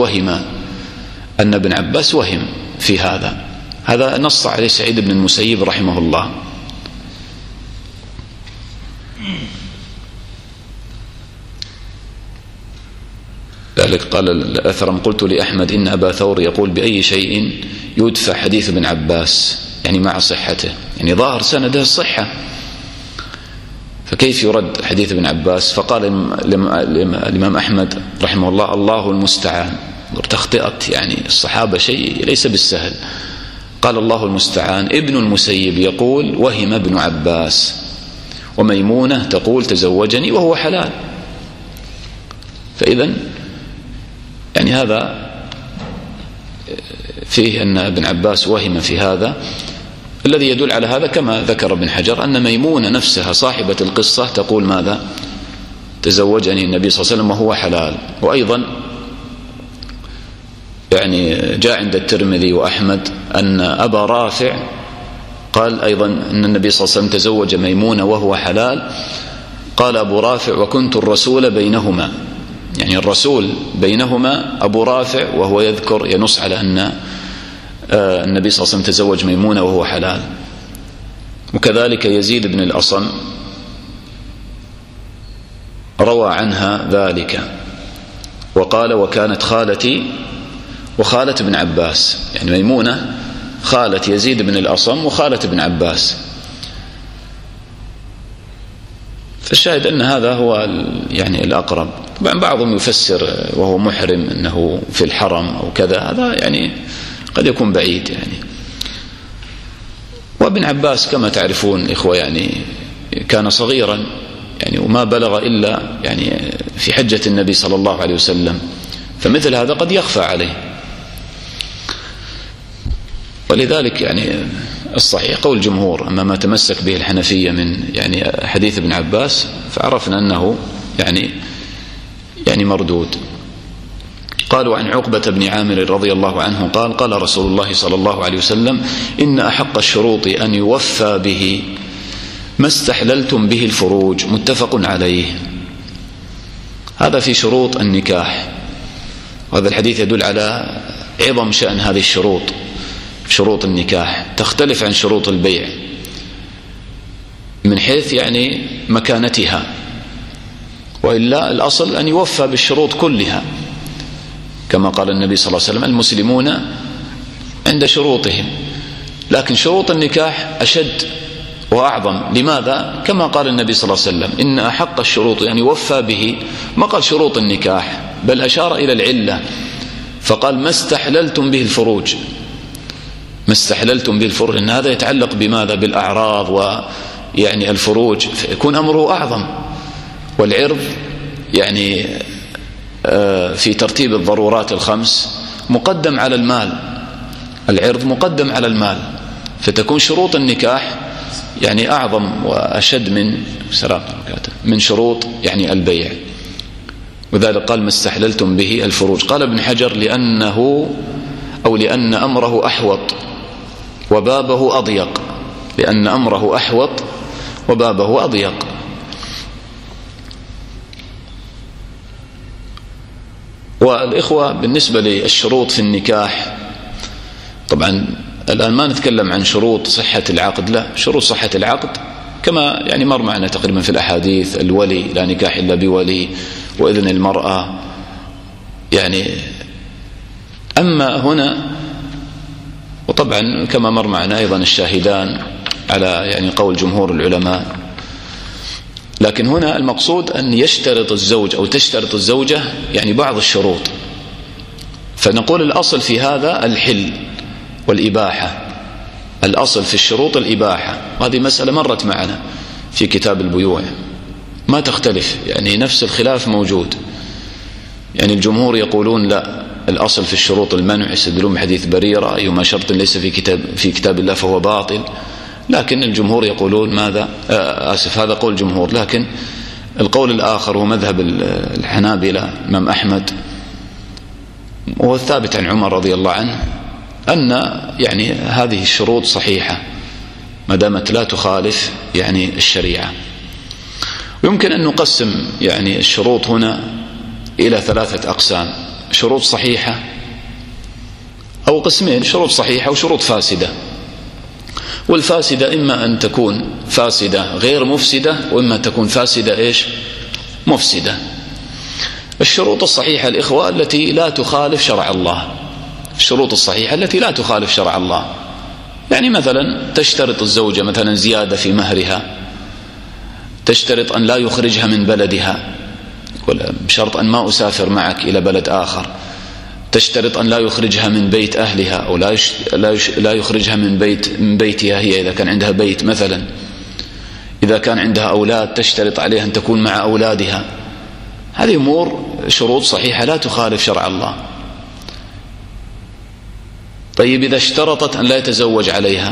عباس وهم في هذا نص عليه سعيد بن المسيب رحمه الله. ذلك قال الأثرم قلت لأحمد إن أبا ثور يقول بأي شيء يدفع حديث ابن عباس يعني مع صحته، يعني ظاهر سنده الصحة، فكيف يرد حديث ابن عباس؟ فقال الإمام أحمد رحمه الله الله المستعان. تخطئت يعني الصحابة شيء ليس بالسهل. قال الله المستعان. ابن المسيب يقول وهم ابن عباس، وميمونة تقول تزوجني وهو حلال. فإذن يعني هذا فيه أن ابن عباس وهم في هذا. الذي يدل على هذا كما ذكر ابن حجر أن ميمونة نفسها صاحبة القصة تقول ماذا؟ تزوجني النبي صلى الله عليه وسلم وهو حلال. وأيضا يعني جاء عند الترمذي وأحمد أن أبا رافع قال أيضا أن النبي صلى الله عليه وسلم تزوج ميمونة وهو حلال. قال أبو رافع وكنت الرسول بينهما، يعني الرسول بينهما أبو رافع، وهو ينص على أن النبي صلى الله عليه وسلم تزوج ميمونة وهو حلال. وكذلك يزيد بن الأصم روى عنها ذلك وقال وكانت خالتي وخالة ابن عباس، يعني ميمونة خالة يزيد بن الأصم وخالة ابن عباس. فالشاهد أن هذا هو يعني الأقرب. طبعا بعضهم يفسر وهو محرم أنه في الحرم أو كذا، هذا يعني قد يكون بعيد يعني. وابن عباس كما تعرفون إخوة يعني كان صغيرا يعني، وما بلغ إلا يعني في حجة النبي صلى الله عليه وسلم، فمثل هذا قد يخفى عليه. ولذلك يعني الصحيح قول الجمهور. أما ما تمسك به الحنفية من يعني حديث ابن عباس فعرفنا أنه يعني مردود. قالوا عن عقبة بن عامر رضي الله عنه قال: قال رسول الله صلى الله عليه وسلم: إن أحق الشروط أن يوفى به ما استحللتم به الفروج. متفق عليه. هذا في شروط النكاح، وهذا الحديث يدل على عظم شأن هذه الشروط. شروط النكاح تختلف عن شروط البيع من حيث يعني مكانتها، وإلا الأصل أن يوفى بالشروط كلها، كما قال النبي صلى الله عليه وسلم: المسلمون عند شروطهم. لكن شروط النكاح أشد وأعظم. لماذا؟ كما قال النبي صلى الله عليه وسلم: إن أحق الشروط يعني يوفى به. ما قال شروط النكاح، بل أشار إلى العلة فقال: ما استحللتم به الفروج. ما استحللتم به الفروج، إن هذا يتعلق بماذا؟ بالأعراض ويعني الفروج، فيكون أمره أعظم. والعرض يعني في ترتيب الضرورات الخمس مقدم على المال. العرض مقدم على المال، فتكون شروط النكاح يعني أعظم وأشد من شروط يعني البيع. وذلك قال: ما استحللتم به الفروج. قال ابن حجر: لأن أمره أحوط وبابه أضيق. لأن أمره أحوط وبابه أضيق. والإخوة بالنسبة للشروط في النكاح، طبعا الآن ما نتكلم عن شروط صحة العقد، لا، شروط صحة العقد كما يعني مر معنا تقريبا في الأحاديث: الولي، لا نكاح إلا بولي، وإذن المرأة يعني. أما هنا، وطبعا كما مر معنا أيضا الشاهدان على يعني قول جمهور العلماء. لكن هنا المقصود أن يشترط الزوج أو تشترط الزوجة يعني بعض الشروط. فنقول الأصل في هذا الحل والإباحة. الأصل في الشروط الإباحة، وهذه مسألة مرت معنا في كتاب البيوع ما تختلف، يعني نفس الخلاف موجود. يعني الجمهور يقولون لا، الأصل في الشروط المنع، يستدلون بحديث بريرة: أيما شرط ليس في كتاب الله فهو باطل. لكن الجمهور يقولون ماذا؟ هذا قول الجمهور. لكن القول الآخر هو مذهب الحنابلة إمام أحمد، وهو الثابت عن عمر رضي الله عنه، أن يعني هذه الشروط صحيحة ما دامت لا تخالف يعني الشريعة. ويمكن أن نقسم يعني الشروط هنا إلى 3 أقسام: شروط صحيحة، أو قسمين: شروط صحيحة وشروط فاسدة. والفاسدة إما أن تكون فاسدة غير مفسدة، وإما تكون فاسدة مفسدة. الشروط الصحيحة الإخوة التي لا تخالف شرع الله. الشروط الصحيحة التي لا تخالف شرع الله، يعني مثلا تشترط الزوجة مثلا زيادة في مهرها، تشترط أن لا يخرجها من بلدها، بشرط أن ما أسافر معك إلى بلد آخر، تشترط أن لا يخرجها من بيت أهلها، أو لا يخرجها من بيتها هي إذا كان عندها بيت مثلا. إذا كان عندها أولاد تشترط عليها أن تكون مع أولادها. هذه أمور شروط صحيحة لا تخالف شرع الله. طيب إذا اشترطت أن لا يتزوج عليها،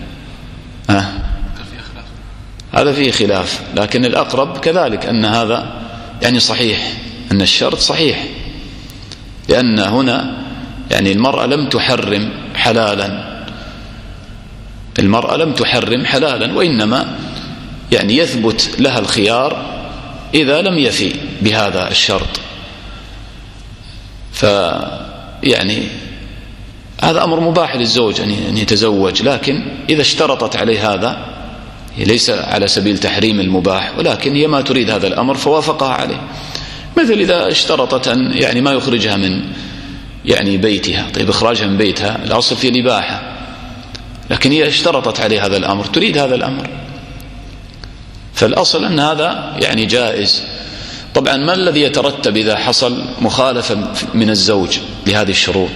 هذا فيه خلاف، لكن الأقرب كذلك أن هذا يعني صحيح، أن الشرط صحيح، لأن هنا يعني المرأة لم تحرم حلالا، المرأة لم تحرم حلالا، وإنما يعني يثبت لها الخيار إذا لم يفي بهذا الشرط. فيعني هذا أمر مباح للزوج أن يتزوج، لكن إذا اشترطت عليه هذا ليس على سبيل تحريم المباح، ولكن هي ما تريد هذا الأمر فوافقها عليه. مثل إذا اشترطت أن يعني ما يخرجها من يعني بيتها، طيب إخراجها من بيتها الأصل في الإباحة، لكن هي اشترطت عليه هذا الأمر، تريد هذا الأمر، فالأصل أن هذا يعني جائز. طبعا ما الذي يترتب إذا حصل مخالفة من الزوج لهذه الشروط؟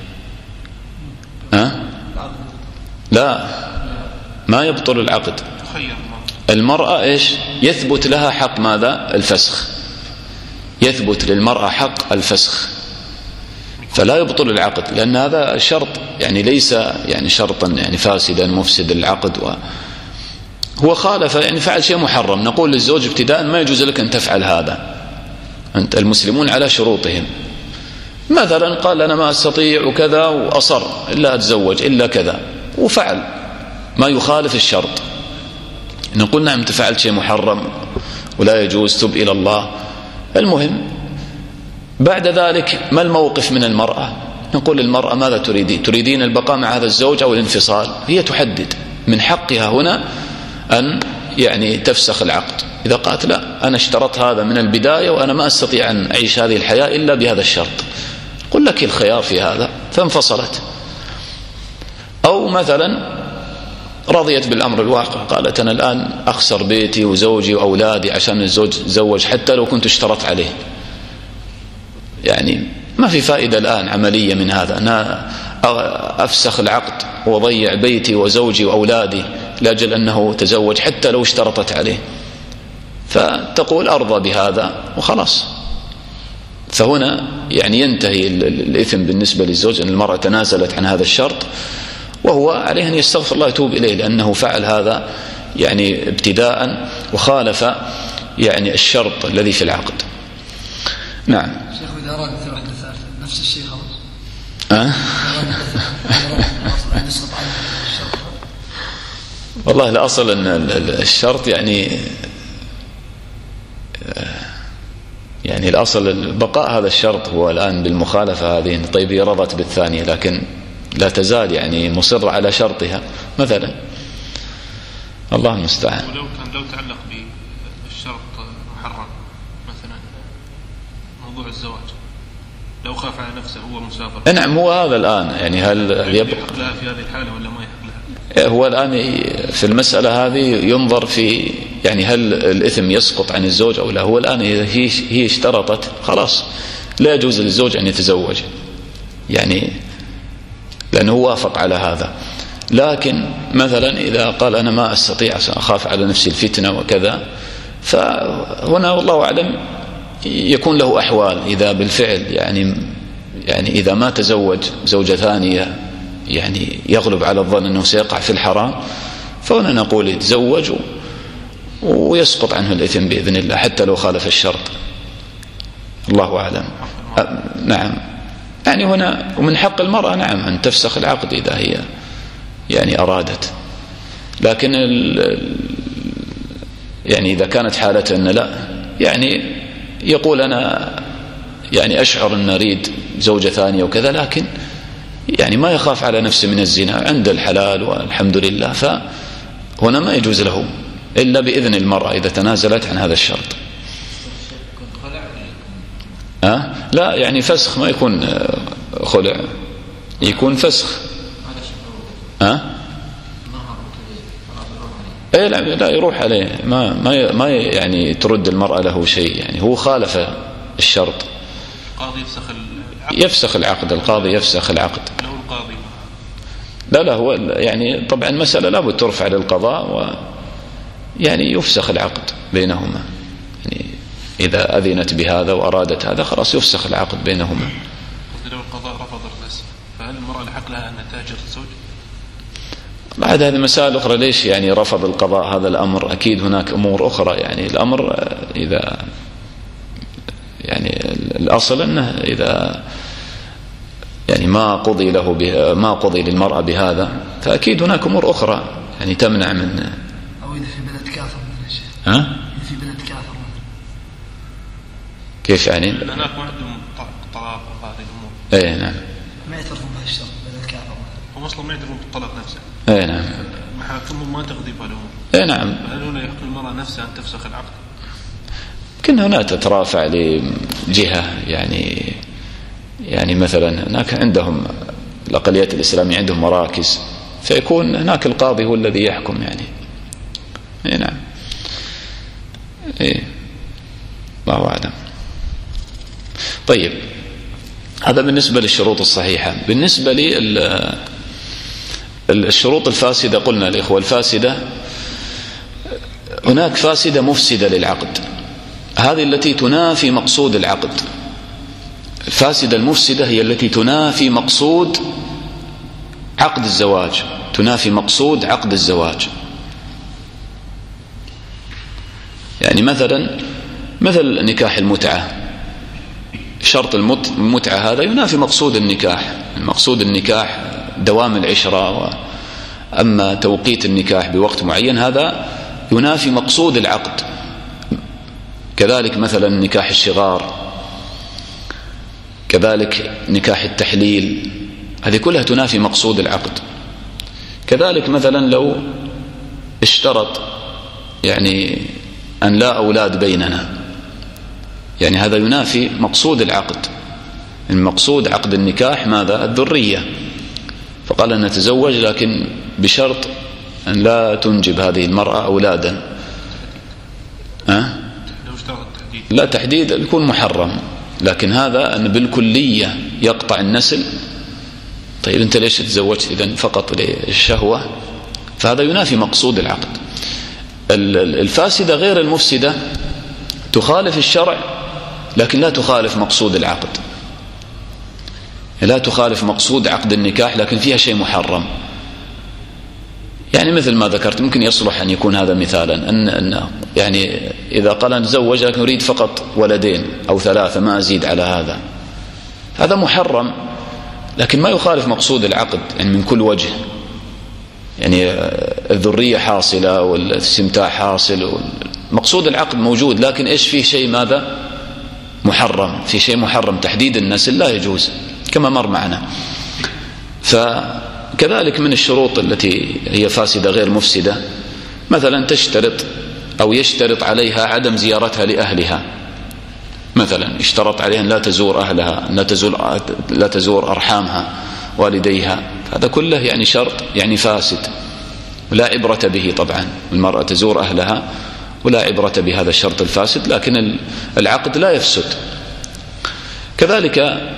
لا، ما يبطل العقد. المرأة إيش؟ يثبت لها حق ماذا؟ الفسخ، يثبت للمرأة حق الفسخ، فلا يبطل العقد، لأن هذا شرط يعني ليس يعني شرطا يعني فاسدا مفسد العقد، هو خالف يعني فعل شيء محرم. نقول للزوج ابتداء ما يجوز لك أن تفعل هذا، أنت المسلمون على شروطهم، مثلا قال أنا ما أستطيع وكذا وأصر إلا أتزوج إلا كذا وفعل ما يخالف الشرط، نقول نعم أنت فعلت شيء محرم ولا يجوز، تب إلى الله. المهم بعد ذلك ما الموقف من المرأة؟ نقول للمرأة ماذا تريدين؟ تريدين البقاء مع هذا الزوج أو الانفصال؟ هي تحدد، من حقها هنا أن يعني تفسخ العقد. إذا قالت لا أنا اشترطت هذا من البداية وأنا ما أستطيع أن أعيش هذه الحياة إلا بهذا الشرط، قل لك الخيار في هذا، فانفصلت. أو مثلا رضيت بالأمر الواقع، قالت أنا الآن أخسر بيتي وزوجي وأولادي عشان الزوج زوج حتى لو كنت اشترطت عليه، يعني ما في فائدة الآن عملية من هذا، أنا أفسخ العقد وضيع بيتي وزوجي وأولادي لأجل أنه تزوج حتى لو اشترطت عليه، فتقول أرضى بهذا وخلاص. فهنا يعني ينتهي الإثم بالنسبة للزوج أن المرأة تنازلت عن هذا الشرط، وهو عليه أن يستغفر الله يتوب إليه، لأنه فعل هذا يعني ابتداء وخالف يعني الشرط الذي في العقد. نعم. شيخ إذا أراد مثل واحدة ثالثة نفس الشيء خلاص. والله الأصل أن الشرط يعني الأصل بقاء هذا الشرط، هو الآن بالمخالفة هذه طيب هي رضت بالثانية لكن لا تزال يعني مصر على شرطها مثلا، الله المستعان. ولو تعلق بالشرط محرم مثلا موضوع الزواج، لو خاف على نفسه هو مسافر، نعم هو هذا الآن يعني هل يبقى لها في هذه الحالة ولا ما يحق لها؟ هو الآن في المسألة هذه ينظر في يعني هل الإثم يسقط عن الزوج أو لا. هو الآن هي اشترطت خلاص لا يجوز للزوج أن يتزوج يعني لأنه وافق على هذا، لكن مثلا إذا قال أنا ما أستطيع أخاف على نفسي الفتنة وكذا، فهنا والله أعلم يكون له أحوال إذا بالفعل يعني إذا ما تزوج زوجة ثانية يعني يغلب على الظن أنه سيقع في الحرام، فهنا نقول يتزوج ويسقط عنه الإثم بإذن الله حتى لو خالف الشرط، الله أعلم. نعم يعني هنا ومن حق المرأة نعم أن تفسخ العقد إذا هي يعني أرادت، لكن يعني إذا كانت حالة أن لا يعني يقول أنا يعني أشعر أن أريد زوجة ثانية وكذا، لكن يعني ما يخاف على نفسه من الزنا عند الحلال والحمد لله، فهنا ما يجوز له إلا بإذن المرأة إذا تنازلت عن هذا الشرط. لا يعني فسخ ما يكون خلع، يكون فسخ. لا يروح عليه، ما يعني ترد المرأة له شيء، يعني هو خالف الشرط. القاضي يفسخ العقد، القاضي يفسخ العقد. لو القاضي لا هو يعني طبعا المسألة لابد ترفع للقضاء يعني يفسخ العقد بينهما، يعني إذا أذنت بهذا وأرادت هذا خلاص يفسخ العقد بينهما. لو القضاء رفض الرسم فهل المرأة لحق لها أن تهاجر الزوج؟ بعد هذه مسائل أخرى، ليش يعني رفض القضاء هذا الأمر؟ أكيد هناك أمور أخرى، يعني الأمر إذا يعني الأصل أنه إذا يعني ما قضي للمرأة بهذا فأكيد هناك أمور أخرى يعني تمنع من. أو إذا في بلد كافر مثل الشيء. إذا في بلد كافر كيف يعني؟ هناك ما عندهم طلاق وهذه الأمور. إيه نعم. ما يعترفون بهذا الشرط بلد كافر. هم أصلا ما يعترفون بالطلاق نفسه. إيه نعم. محاكمهم ما تقضي بهالأمور. إيه نعم. هل هنا يحق المرأة نفسها أن تفسخ العقد؟ كن هنا تترافع لجهة يعني مثلا هناك عندهم الأقليات الإسلامية عندهم مراكز فيكون هناك القاضي هو الذي يحكم يعني. نعم. الله أعلم. طيب، هذا بالنسبة للشروط الصحيحة. بالنسبة للشروط الفاسدة، قلنا الإخوة الفاسدة هناك فاسدة مفسدة للعقد، هذه التي تنافي مقصود العقد. الفاسدة المفسدة هي التي تنافي مقصود عقد الزواج، تنافي مقصود عقد الزواج. يعني مثل نكاح المتعة، شرط المتعة هذا ينافي مقصود النكاح. مقصود النكاح دوام العشرة، أما توقيت النكاح بوقت معين هذا ينافي مقصود العقد. كذلك مثلا نكاح الشغار، كذلك نكاح التحليل، هذه كلها تنافي مقصود العقد. كذلك مثلا لو اشترط يعني أن لا أولاد بيننا، يعني هذا ينافي مقصود العقد. المقصود عقد النكاح ماذا؟ الذرية، فقال أن نتزوج لكن بشرط أن لا تنجب هذه المرأة أولادا. لا تحديد يكون محرم، لكن هذا أن بالكلية يقطع النسل. طيب أنت ليش تزوجت إذن؟ فقط للشهوة، فهذا ينافي مقصود العقد. الفاسدة غير المفسدة تخالف الشرع لكن لا تخالف مقصود العقد، لا تخالف مقصود عقد النكاح لكن فيها شيء محرم. يعني مثل ما ذكرت، ممكن يصلح أن يكون هذا مثالا، أن يعني إذا قال نتزوج لكن نريد فقط ولدين أو ثلاثة ما أزيد على هذا، هذا محرم لكن ما يخالف مقصود العقد يعني من كل وجه. يعني الذرية حاصلة والاستمتاع حاصل، مقصود العقد موجود، لكن إيش فيه شيء ماذا؟ محرم. في شيء محرم، تحديد النسل لا يجوز كما مر معنا. فكذلك من الشروط التي هي فاسدة غير مفسدة، مثلا تشترط أو يشترط عليها عدم زيارتها لأهلها، مثلا اشترط عليها أن لا تزور أهلها، لا تزور أرحامها والديها، هذا كله يعني شرط يعني فاسد لا عبرة به. طبعا المرأة تزور أهلها ولا عبرة بهذا الشرط الفاسد، لكن العقد لا يفسد. كذلك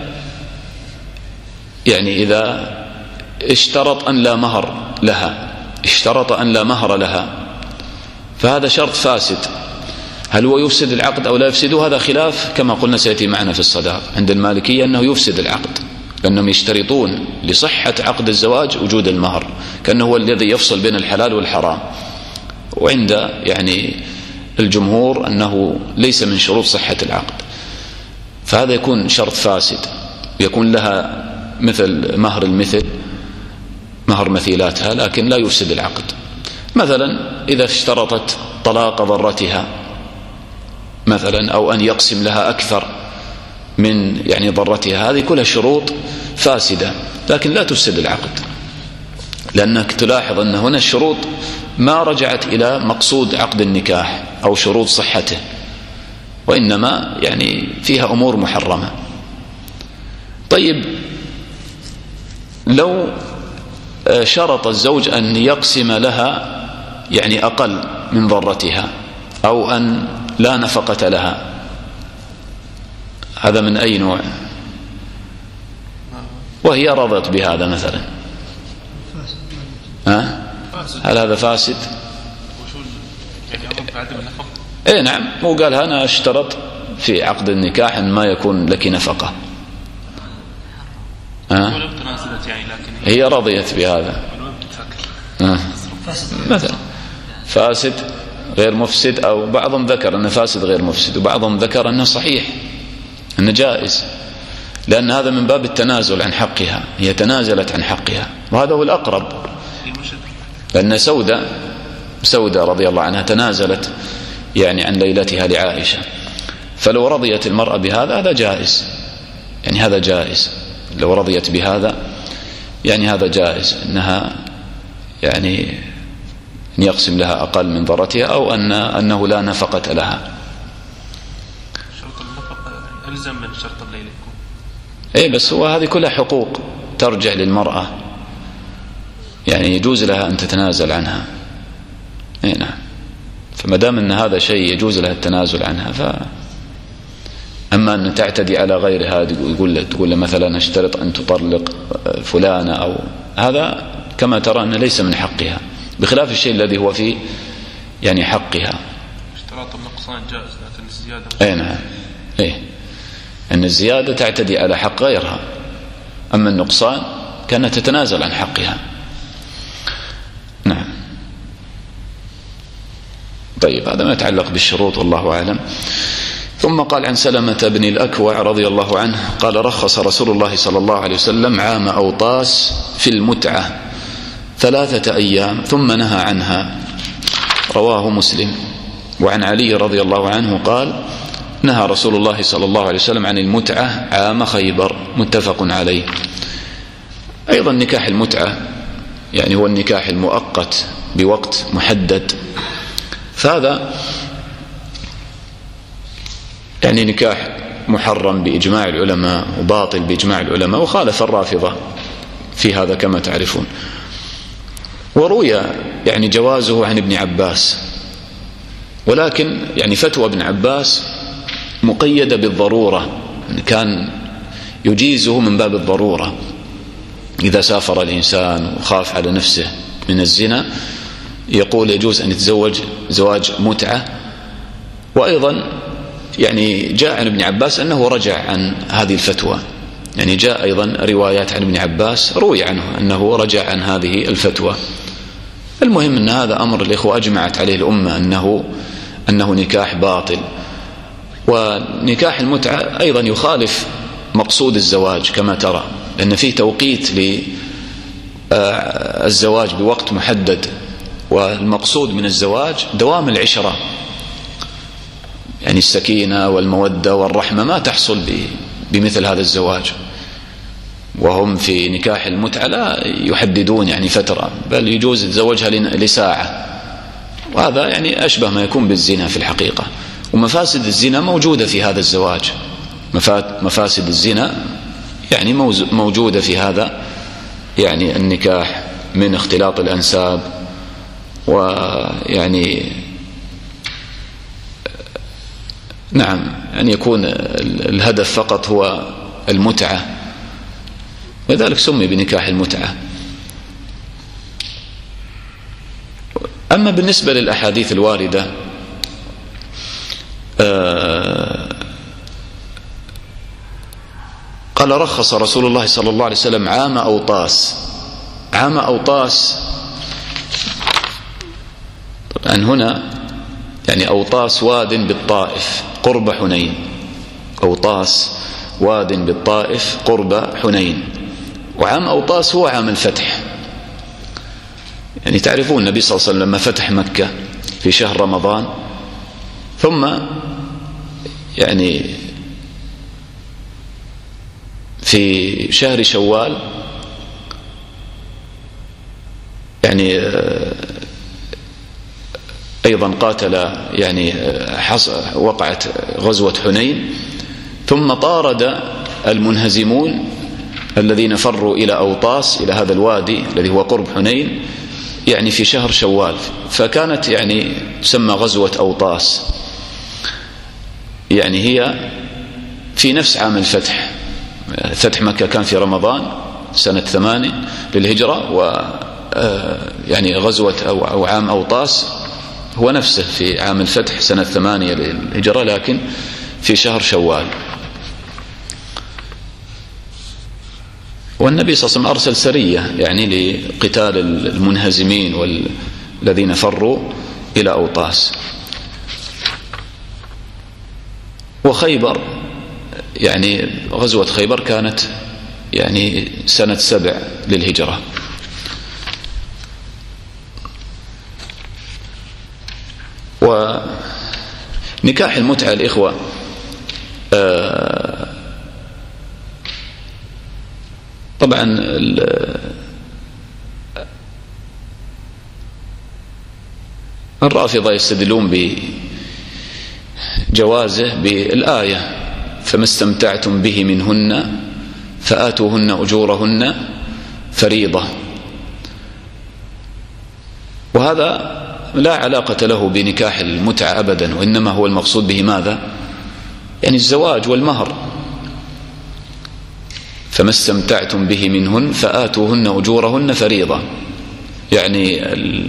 يعني إذا اشترط أن لا مهر لها، اشترط أن لا مهر لها، فهذا شرط فاسد. هل هو يفسد العقد أو لا يفسده؟ هذا خلاف كما قلنا سيأتي معنا في الصداق. عند المالكية أنه يفسد العقد، لأنهم يشترطون لصحة عقد الزواج وجود المهر، كأنه هو الذي يفصل بين الحلال والحرام. وعند يعني الجمهور أنه ليس من شروط صحة العقد، فهذا يكون شرط فاسد، يكون لها مثل مهر المثل، مهر مثيلاتها، لكن لا يفسد العقد. مثلا إذا اشترطت طلاق ضرتها مثلا، أو أن يقسم لها أكثر من يعني ضرتها، هذه كلها شروط فاسدة لكن لا تفسد العقد، لأنك تلاحظ أن هنا الشروط ما رجعت إلى مقصود عقد النكاح أو شروط صحته، وإنما يعني فيها أمور محرمة. طيب لو شرط الزوج أن يقسم لها يعني أقل من ضرتها، أو أن لا نفقة لها، هذا من أي نوع؟ وهي رضت بهذا مثلا، هل هذا فاسد؟ ايه نعم، مو قالها أنا اشترط في عقد النكاح أن ما يكون لك نفقة، هي رضيت بهذا، مثلا فاسد غير مفسد، أو بعضهم ذكر أنه فاسد غير مفسد، وبعضهم ذكر أنه صحيح أنه جائز، لأن هذا من باب التنازل عن حقها، هي تنازلت عن حقها، وهذا هو الأقرب، لأن سودة رضي الله عنها تنازلت يعني عن ليلتها لعائشة، فلو رضيت المرأة بهذا هذا جائز، يعني هذا جائز، لو رضيت بهذا يعني هذا جائز، أنها يعني أن يقسم لها أقل من ضرتها، أو أنه لا نفقة لها. شرط النفقة ألزم من شرط الليل يكون. بس هو هذه كلها حقوق ترجع للمرأة، يعني يجوز لها أن تتنازل عنها. نعم. فما دام أن هذا شيء يجوز لها التنازل عنها، أما أن تعتدي على غيرها، تقول له مثلا اشترط أن تطلق فلانة، أو هذا كما ترى أنه ليس من حقها، بخلاف الشيء الذي هو في يعني حقها. اشتراط النقصان جائز، لكن الزيادة نعم. أن الزيادة تعتدي على حق غيرها، أما النقصان كانت تتنازل عن حقها. نعم. طيب، هذا ما يتعلق بالشروط والله أعلم. ثم قال عن سلمة بن الأكوع رضي الله عنه قال: رخص رسول الله صلى الله عليه وسلم عام أوطاس في المتعة 3 أيام ثم نهى عنها، رواه مسلم. وعن علي رضي الله عنه قال: نهى رسول الله صلى الله عليه وسلم عن المتعة عام خيبر، متفق عليه. أيضا نكاح المتعة يعني هو النكاح المؤقت بوقت محدد، فهذا يعني نكاح محرم بإجماع العلماء وباطل بإجماع العلماء، وخالف الرافضة في هذا كما تعرفون. وروي يعني جوازه عن ابن عباس، ولكن يعني فتوى ابن عباس مقيدة بالضرورة، كان يجيزه من باب الضرورة. إذا سافر الإنسان وخاف على نفسه من الزنا يقول يجوز أن يتزوج زواج متعة. وأيضا يعني جاء عن ابن عباس أنه رجع عن هذه الفتوى، يعني جاء أيضا روايات عن ابن عباس روي عنه أنه رجع عن هذه الفتوى. المهم أن هذا أمر الإخوة أجمعت عليه الأمة أنه نكاح باطل. ونكاح المتعة أيضا يخالف مقصود الزواج كما ترى، لأن فيه توقيت للزواج بوقت محدد، والمقصود من الزواج دوام العشرة، يعني السكينة والمودة والرحمة ما تحصل بمثل هذا الزواج. وهم في نكاح المتعة لا يحددون يعني فترة، بل يجوز تزوجها لساعة، وهذا يعني أشبه ما يكون بالزنا في الحقيقة. ومفاسد الزنا موجودة في هذا الزواج، مفاسد الزنا يعني موجودة في هذا يعني النكاح، من اختلاط الأنساب، ويعني نعم أن يكون الهدف فقط هو المتعة، ولذلك سمي بنكاح المتعة. أما بالنسبة للأحاديث الواردة قال: رخص رسول الله صلى الله عليه وسلم عام أوطاس. عام أوطاس طبعا هنا يعني أوطاس واد بالطائف قرب حنين، أوطاس واد بالطائف قرب حنين. وعام أوطاس هو عام الفتح، يعني تعرفون النبي صلى الله عليه وسلم لما فتح مكة في شهر رمضان، ثم يعني في شهر شوال يعني أيضا قاتل، يعني وقعت غزوة حنين، ثم طارد المنهزمون الذين فروا إلى أوطاس، إلى هذا الوادي الذي هو قرب حنين، يعني في شهر شوال، فكانت يعني تسمى غزوة أوطاس. يعني هي في نفس عام الفتح، فتح مكة كان في رمضان سنة 8 للهجرة، و يعني غزوة أو عام أوطاس هو نفسه في عام الفتح سنة 8 للهجرة، لكن في شهر شوال. والنبي صلى الله عليه وسلم أرسل سرية يعني لقتال المنهزمين والذين فروا إلى أوطاس. وخيبر يعني غزوة خيبر كانت يعني سنة 7 للهجرة. ونكاح المتعة الإخوة طبعا الرافضة يستدلون بجوازه بالآية: فما استمتعتم به منهن فآتوهن أجورهن فريضة. وهذا لا علاقة له بنكاح المتعة أبدا، وإنما هو المقصود به ماذا؟ يعني الزواج والمهر. فما استمتعتم به منهن فآتوهن أجورهن فريضة، يعني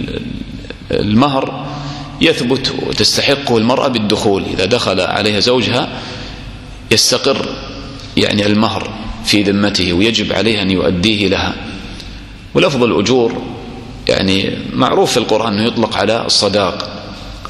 المهر يثبت وتستحقه المرأة بالدخول، إذا دخل عليها زوجها يستقر يعني المهر في ذمته ويجب عليها أن يؤديه لها. ولفظ الأجور يعني معروف في القرآن أنه يطلق على الصداق،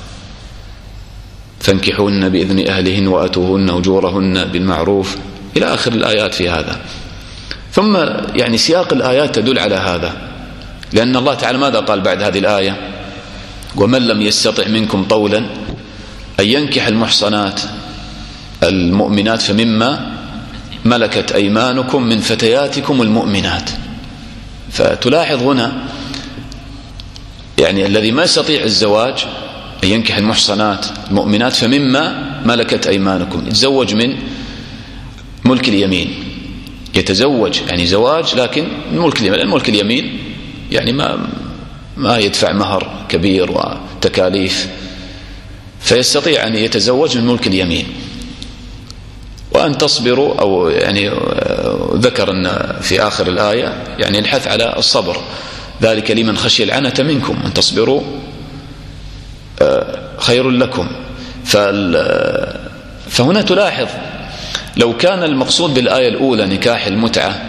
فانكحوهن بإذن أهلهن وآتوهن أجورهن بالمعروف إلى آخر الآيات في هذا. ثم يعني سياق الآيات تدل على هذا، لأن الله تعالى ماذا قال بعد هذه الآية؟ ومن لم يستطع منكم طولا أن ينكح المحصنات المؤمنات فمما ملكت أيمانكم من فتياتكم المؤمنات. فتلاحظ هنا يعني الذي ما يستطيع الزواج أن ينكح المحصنات المؤمنات فمما ملكت أيمانكم، يتزوج من ملك اليمين، يتزوج يعني زواج لكن ملك اليمين يعني ما يدفع مهر كبير وتكاليف، فيستطيع أن يتزوج من ملك اليمين. وأن تصبروا، أو يعني ذكر أن في آخر الآية يعني الحث على الصبر، ذلك لمن خشي العنة منكم، أن تصبروا خير لكم. فهنا تلاحظ لو كان المقصود بالآية الأولى نكاح المتعة،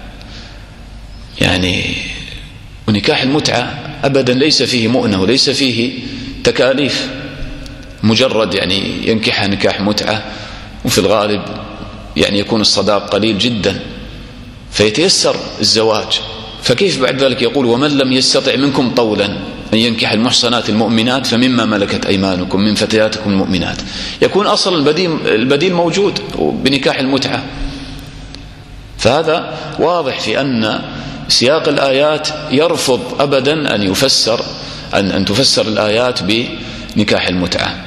يعني ونكاح المتعة أبدا ليس فيه مؤنة وليس فيه تكاليف، مجرد يعني ينكحها نكاح متعة، وفي الغالب يعني يكون الصداق قليل جدا فيتيسر الزواج. فكيف بعد ذلك يقول ومن لم يستطع منكم طولا أن ينكح المحصنات المؤمنات فمما ملكت أيمانكم من فتياتكم المؤمنات؟ يكون أصلا البديل موجود بنكاح المتعة. فهذا واضح في أن سياق الآيات يرفض أبدا أن تفسر الآيات بنكاح المتعة.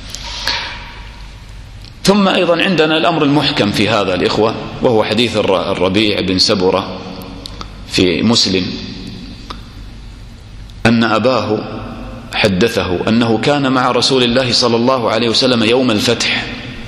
ثم أيضا عندنا الأمر المحكم في هذا الإخوة، وهو حديث الربيع بن سبرة في مسلم أن أباه حدثه أنه كان مع رسول الله صلى الله عليه وسلم يوم الفتح،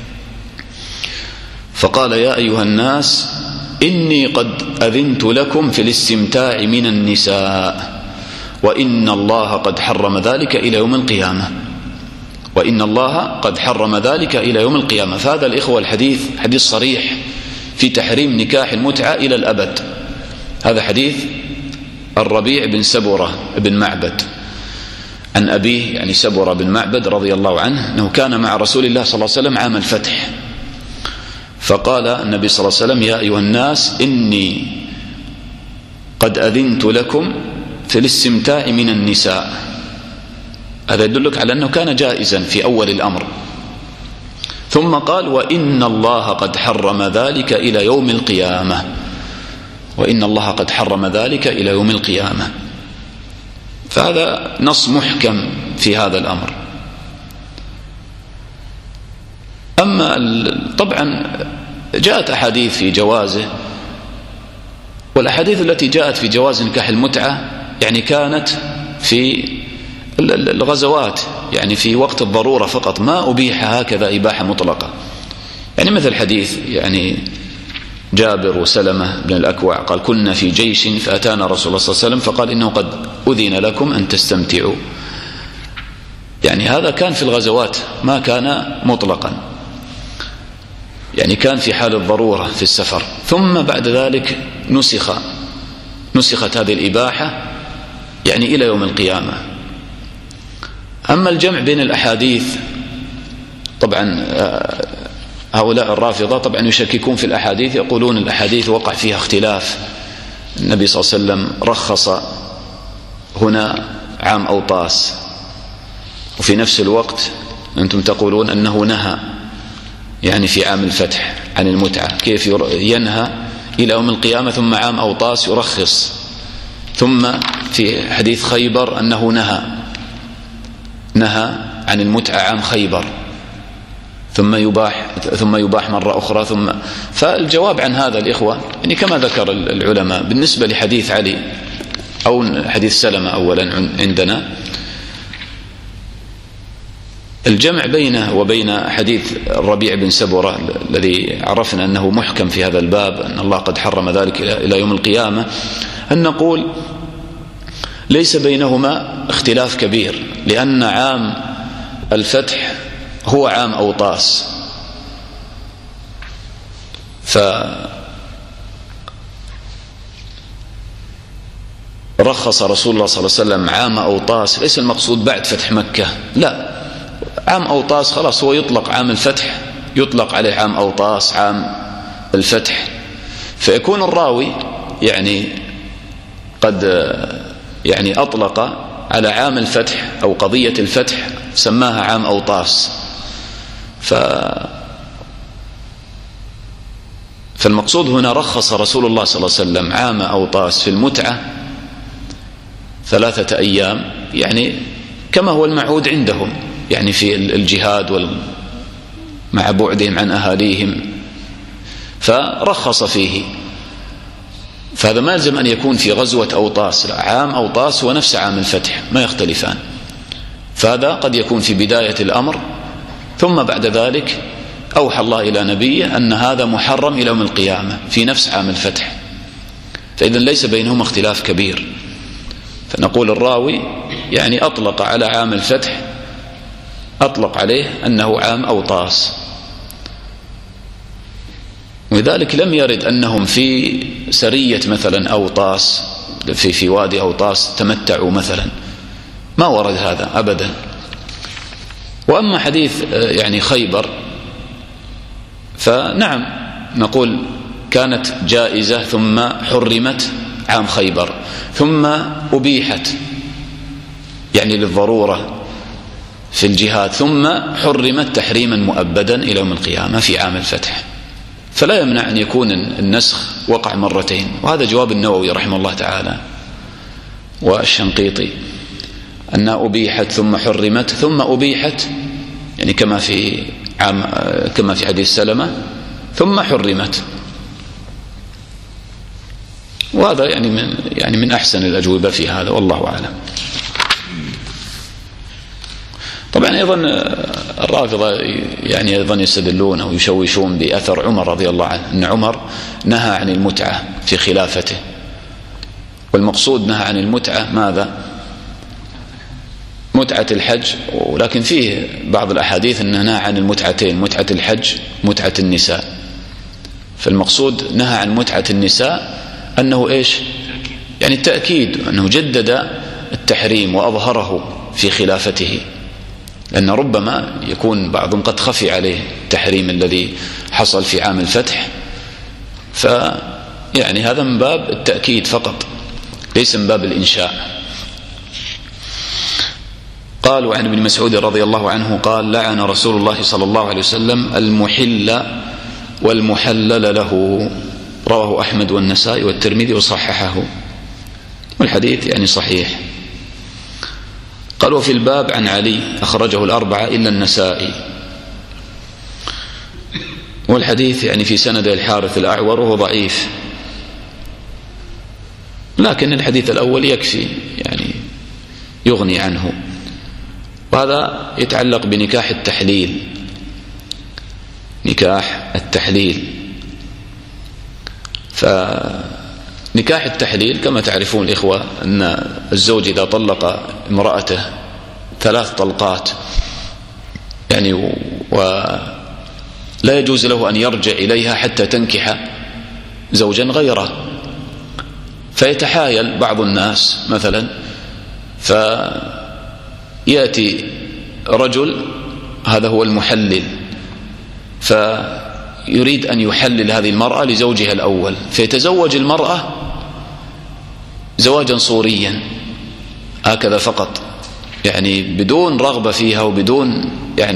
فقال يا أيها الناس إني قد أذنت لكم في الاستمتاع من النساء وإن الله قد حرم ذلك إلى يوم القيامة، وإن الله قد حرم ذلك إلى يوم القيامة. فهذا الإخوة الحديث حديث صريح في تحريم نكاح المتعة إلى الأبد. هذا حديث الربيع بن سبرة بن معبد عن أبيه يعني سبرة بن معبد رضي الله عنه أنه كان مع رسول الله صلى الله عليه وسلم عام الفتح، فقال النبي صلى الله عليه وسلم يا أيها الناس إني قد أذنت لكم في الاستمتاع من النساء. هذا يدلك على أنه كان جائزا في أول الأمر. ثم قال وإن الله قد حرم ذلك إلى يوم القيامة، وإن الله قد حرم ذلك إلى يوم القيامة. فهذا نص محكم في هذا الأمر. أما طبعا جاءت أحاديث في جوازه، والأحاديث التي جاءت في جواز نكاح المتعة يعني كانت في الغزوات، يعني في وقت الضرورة فقط، ما أبيح هكذا إباحة مطلقة. يعني مثل حديث يعني جابر وسلمة بن الأكوع قال كنا في جيش فأتانا رسول الله صلى الله عليه وسلم فقال إنه قد أذن لكم أن تستمتعوا. يعني هذا كان في الغزوات، ما كان مطلقا، يعني كان في حال الضرورة في السفر. ثم بعد ذلك نسخت هذه الإباحة يعني إلى يوم القيامة. أما الجمع بين الأحاديث، طبعا هؤلاء الرافضة طبعا يشككون في الأحاديث، يقولون الأحاديث وقع فيها اختلاف، النبي صلى الله عليه وسلم رخص هنا عام أوطاس، وفي نفس الوقت أنتم تقولون أنه نهى يعني في عام الفتح عن المتعة. كيف ينهى إلى يوم القيامة ثم عام أوطاس يرخص؟ ثم في حديث خيبر أنه نهى عن المتعة عام خيبر، ثم يباح مرة أخرى. فالجواب عن هذا الإخوة يعني كما ذكر العلماء بالنسبة لحديث علي أو حديث سلمة أولا عندنا، الجمع بينه وبين حديث الربيع بن سبرة الذي عرفنا أنه محكم في هذا الباب، أن الله قد حرم ذلك إلى يوم القيامة، أن نقول ليس بينهما اختلاف كبير، لأن عام الفتح هو عام أوطاس، فرخص رسول الله صلى الله عليه وسلم عام أوطاس، ليس المقصود بعد فتح مكة، لا، عام أوطاس خلاص هو يطلق عام الفتح، يطلق عليه عام أوطاس عام الفتح، فيكون الراوي يعني قد يعني أطلق على عام الفتح أو قضية الفتح سماها عام أوطاس. فالمقصود هنا رخص رسول الله صلى الله عليه وسلم عام أوطاس في المتعة 3 أيام، يعني كما هو المعهود عندهم، يعني في الجهاد مع بعدهم عن أهاليهم، فرخص فيه. فهذا ما يلزم أن يكون في غزوة أوطاس، لا، عام أوطاس هو نفس عام الفتح، ما يختلفان. فهذا قد يكون في بداية الأمر، ثم بعد ذلك أوحى الله إلى نبيه أن هذا محرم إلى يوم القيامة في نفس عام الفتح، فإذن ليس بينهما اختلاف كبير. فنقول الراوي يعني أطلق على عام الفتح، أطلق عليه أنه عام أوطاس، ولذلك لم يرد أنهم في سرية مثلا أوطاس في وادي أوطاس تمتعوا مثلا، ما ورد هذا أبدا. وأما حديث يعني خيبر فنعم نقول كانت جائزة ثم حرمت عام خيبر، ثم أبيحت يعني للضرورة في الجهاد، ثم حرمت تحريما مؤبدا إلى يوم القيامة في عام الفتح. فلا يمنع أن يكون النسخ وقع مرتين، وهذا جواب النووي رحمه الله تعالى والشنقيطي، أن أبيحت ثم حرمت ثم أبيحت، يعني كما في حديث سلمة، ثم حرمت. وهذا يعني من أحسن الأجوبة في هذا، والله أعلم. طبعا أيضا الرافضة يعني أيضا يستدلون أو يشوشون بأثر عمر رضي الله عنه، أن عمر نهى عن المتعة في خلافته، والمقصود نهى عن المتعة ماذا؟ متعة الحج، ولكن فيه بعض الأحاديث أنه نهى عن المتعتين، متعة الحج متعة النساء. فالمقصود نهى عن متعة النساء أنه إيش؟ يعني التأكيد أنه جدد التحريم وأظهره في خلافته، لأن ربما يكون بعضهم قد خفي عليه التحريم الذي حصل في عام الفتح، فيعني هذا من باب التأكيد فقط، ليس من باب الإنشاء. قالوا عن ابن مسعود رضي الله عنه قال: لعن رسول الله صلى الله عليه وسلم المحل والمحلل له، رواه أحمد والنسائي والترمذي وصححه، والحديث يعني صحيح. قال: وفي الباب عن علي، أخرجه الأربعة إلا النسائي، والحديث يعني في سند الحارث الأعور وهو ضعيف، لكن الحديث الأول يكفي يعني يغني عنه. وهذا يتعلق بنكاح التحليل، نكاح التحليل. فنكاح التحليل كما تعرفون الإخوة أن الزوج إذا طلق امرأته 3 طلقات يعني ولا يجوز له أن يرجع إليها حتى تنكح زوجا غيره، فيتحايل بعض الناس مثلا، فيأتي رجل هذا هو المحلل، فيريد أن يحلل هذه المرأة لزوجها الأول، فيتزوج المرأة زواجا صوريا هكذا فقط، يعني بدون رغبة فيها وبدون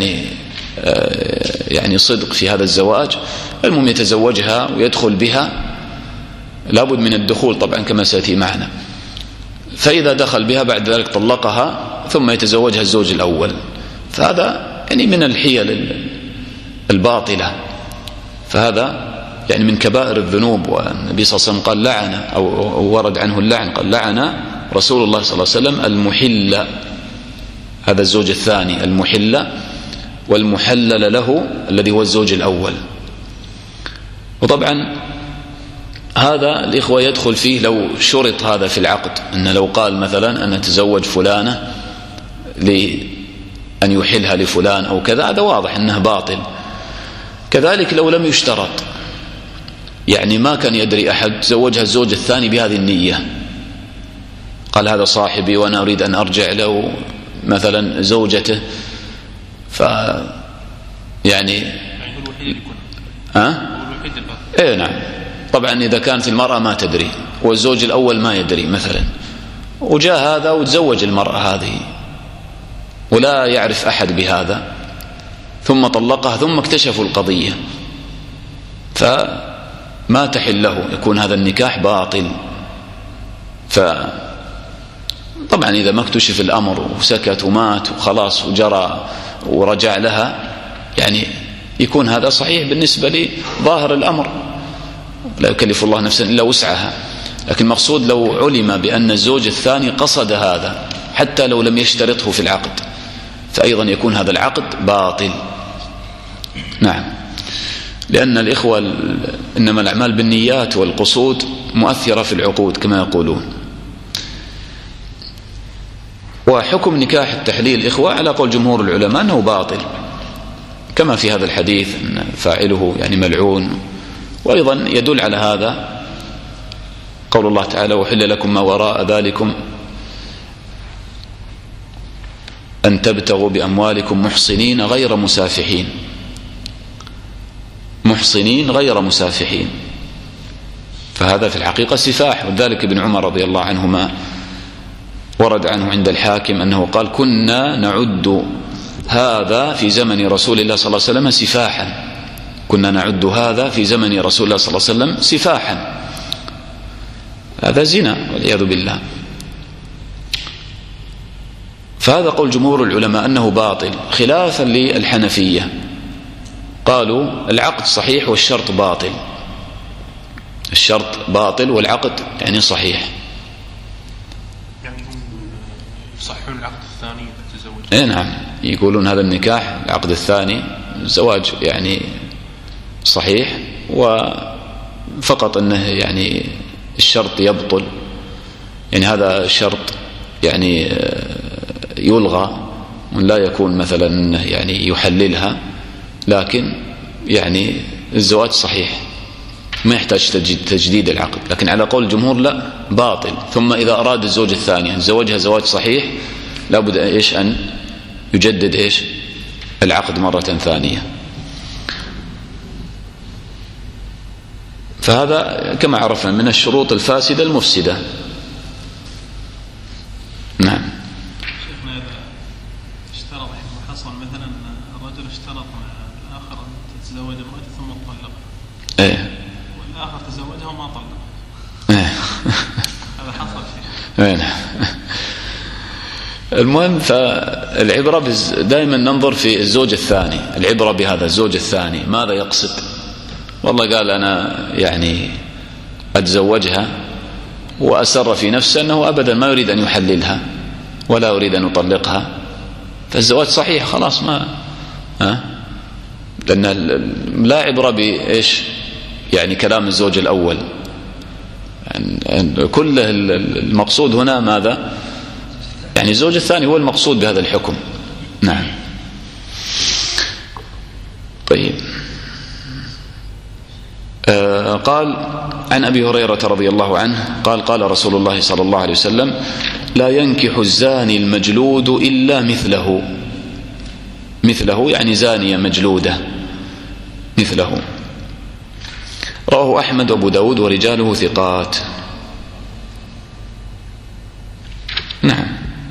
يعني صدق في هذا الزواج. المهم يتزوجها ويدخل بها، لابد من الدخول طبعا كما سيأتي معنا، فإذا دخل بها بعد ذلك طلقها ثم يتزوجها الزوج الأول. فهذا يعني من الحيل الباطلة، فهذا يعني من كبائر الذنوب. والنبي صلى الله عليه وسلم قال لعن، أو ورد عنه اللعن، قال لعن رسول الله صلى الله عليه وسلم المحل، هذا الزوج الثاني المحل، والمحلل له الذي هو الزوج الأول. وطبعا هذا الإخوة يدخل فيه لو شرط هذا في العقد، أن لو قال مثلا أن أتزوج فلانة لأن يحلها لفلان أو كذا، هذا واضح أنه باطل. كذلك لو لم يشترط، يعني ما كان يدري أحد، زوجها الزوج الثاني بهذه النية، قال هذا صاحبي وأنا أريد أن أرجع له مثلا زوجته، يعني إيه نعم. طبعا إذا كانت المرأة ما تدري والزوج الأول ما يدري مثلا، وجاء هذا وتزوج المرأة هذه ولا يعرف أحد بهذا، ثم طلقها، ثم اكتشفوا القضية، فما تحل له، يكون هذا النكاح باطل. طبعا إذا ما اكتشف الأمر وسكت ومات وخلاص وجرى ورجع لها، يعني يكون هذا صحيح بالنسبة لظاهر الأمر، لا يكلف الله نفسا إلا وسعها. لكن المقصود لو علم بأن الزوج الثاني قصد هذا حتى لو لم يشترطه في العقد، فأيضا يكون هذا العقد باطل. نعم، لأن الإخوة إنما الأعمال بالنيات، والقصود مؤثرة في العقود كما يقولون. وحكم نكاح التحليل إخوة على قول جمهور العلماء أنه باطل، كما في هذا الحديث أن فاعله يعني ملعون. وأيضا يدل على هذا قول الله تعالى: وحل لكم ما وراء ذلكم أن تبتغوا بأموالكم محصنين غير مسافحين، محصنين غير مسافحين، فهذا في الحقيقة سفاح. وذلك ابن عمر رضي الله عنهما ورد عنه عند الحاكم أنه قال: كنا نعد هذا في زمن رسول الله صلى الله عليه وسلم سفاحا، كنا نعد هذا في زمن رسول الله صلى الله عليه وسلم سفاحا. هذا زنا والعياذ بالله. فهذا قول جمهور العلماء أنه باطل، خلافا للحنفية، قالوا العقد صحيح والشرط باطل، الشرط باطل والعقد يعني صحيح. يعني يصحون العقد الثاني إذا تزوج؟ اي نعم، يقولون هذا النكاح العقد الثاني الزواج يعني صحيح، وفقط أنه يعني الشرط يبطل، يعني هذا الشرط يعني يلغى، ولا يكون مثلا يعني يحللها، لكن يعني الزواج صحيح ما يحتاج تجديد العقد. لكن على قول الجمهور لا، باطل. ثم إذا أراد الزوج الثاني أن زوجها زواج صحيح لابد إيش أن يجدد إيش العقد مرة ثانية. فهذا كما عرفنا من الشروط الفاسدة المفسدة. نعم. شيخنا إذا اشترط حصل مثلا الرجل اشترط مع الآخر أن تتزوج امرأته ثم تطلق، إيه، والآخر تزوجها وما طلق، إيه هذا حصل شيء. إيه. المهم، فالعبرة دائما ننظر في الزوج الثاني، العبرة بهذا الزوج الثاني ماذا يقصد. والله قال أنا يعني أتزوجها وأسر في نفسه أنه أبدا ما يريد أن يحللها ولا يريد أن يطلقها، فالزواج صحيح خلاص، ما لأن لا عبرة بإيش يعني كلام الزوج الأول، يعني كل المقصود هنا ماذا، يعني الزوج الثاني هو المقصود بهذا الحكم. نعم. طيب، قال عن أبي هريرة رضي الله عنه قال: قال رسول الله صلى الله عليه وسلم: لا ينكح الزاني المجلود إلا مثله، مثله يعني زانية مجلودة مثله. رواه أحمد وأبو داود ورجاله ثقات. نعم.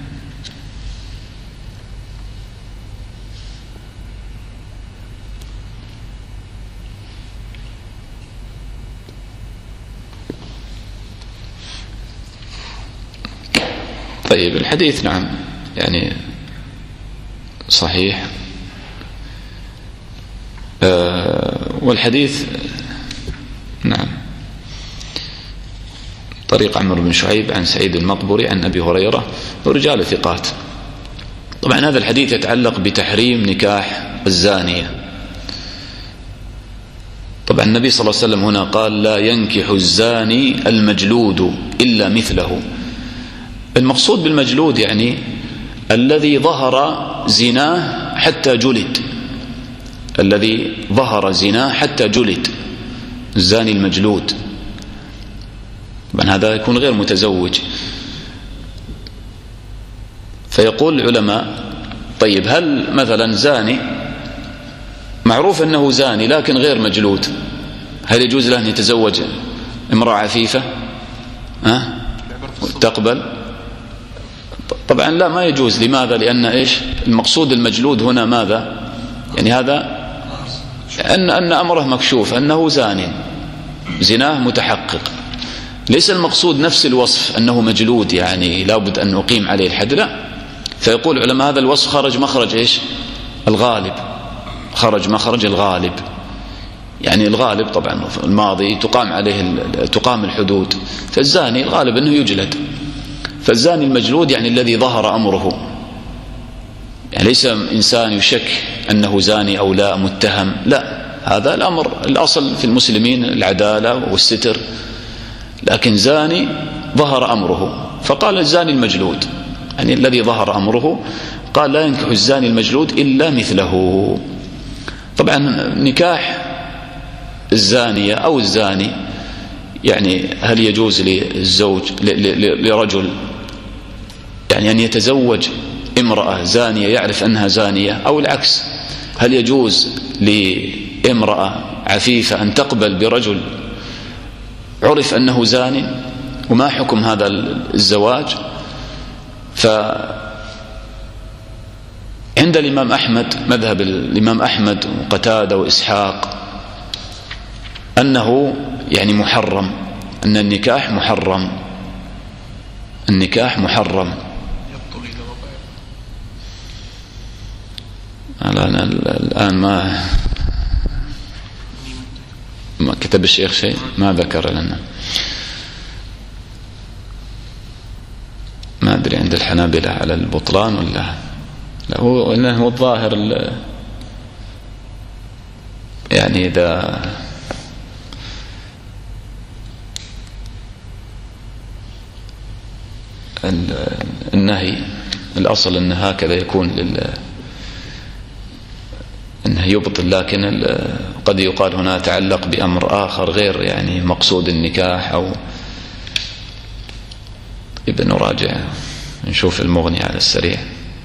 طيب، الحديث نعم يعني صحيح، والحديث نعم طريق عمرو بن شعيب عن سعيد المقبري عن أبي هريرة ورجال ثقات. طبعا هذا الحديث يتعلق بتحريم نكاح الزانية. طبعا النبي صلى الله عليه وسلم هنا قال لا ينكح الزاني المجلود إلا مثله. المقصود بالمجلود يعني الذي ظهر زناه حتى جلد، الذي ظهر زناه حتى جلد، الزاني المجلود. طبعا هذا يكون غير متزوج. فيقول العلماء طيب هل مثلا زاني معروف أنه زاني لكن غير مجلود، هل يجوز له أن يتزوج امرأة عفيفة تقبل؟ طبعا لا، ما يجوز. لماذا؟ لأن إيش المقصود المجلود هنا ماذا؟ يعني هذا أن أمره مكشوف، أنه زان، زناه متحقق. ليس المقصود نفس الوصف أنه مجلود يعني لابد أن أقيم عليه الحد، لا. فيقول علماء هذا الوصف خرج مخرج إيش؟ الغالب، خرج مخرج الغالب. يعني الغالب طبعا في الماضي تقام عليه تقام الحدود، فالزاني الغالب أنه يجلد. فالزاني المجلود يعني الذي ظهر أمره، يعني ليس إنسان يشك أنه زاني أو لا متهم، لا، هذا الأمر الأصل في المسلمين العدالة والستر، لكن زاني ظهر أمره. فقال الزاني المجلود يعني الذي ظهر أمره، قال لا ينكح الزاني المجلود إلا مثله. طبعا نكاح الزانية أو الزاني يعني هل يجوز للزوج لرجل يعني أن يتزوج امرأة زانية يعرف أنها زانية، أو العكس، هل يجوز لامرأة عفيفة أن تقبل برجل عرف أنه زاني؟ وما حكم هذا الزواج؟ فعند الإمام أحمد، مذهب الإمام أحمد وقتادة وإسحاق، أنه يعني محرم، أن النكاح محرم، النكاح محرم. أنا الآن ما كتب الشيخ شيء، ما ذكر لنا، ما أدري عند الحنابلة على البطلان ولا لا. هو الظاهر يعني إذا النهي الأصل أن هكذا يكون أنه يبطل، لكن قد يقال هنا تعلق بأمر آخر غير يعني مقصود النكاح، أو يبقى نراجع نشوف المغني على السريع.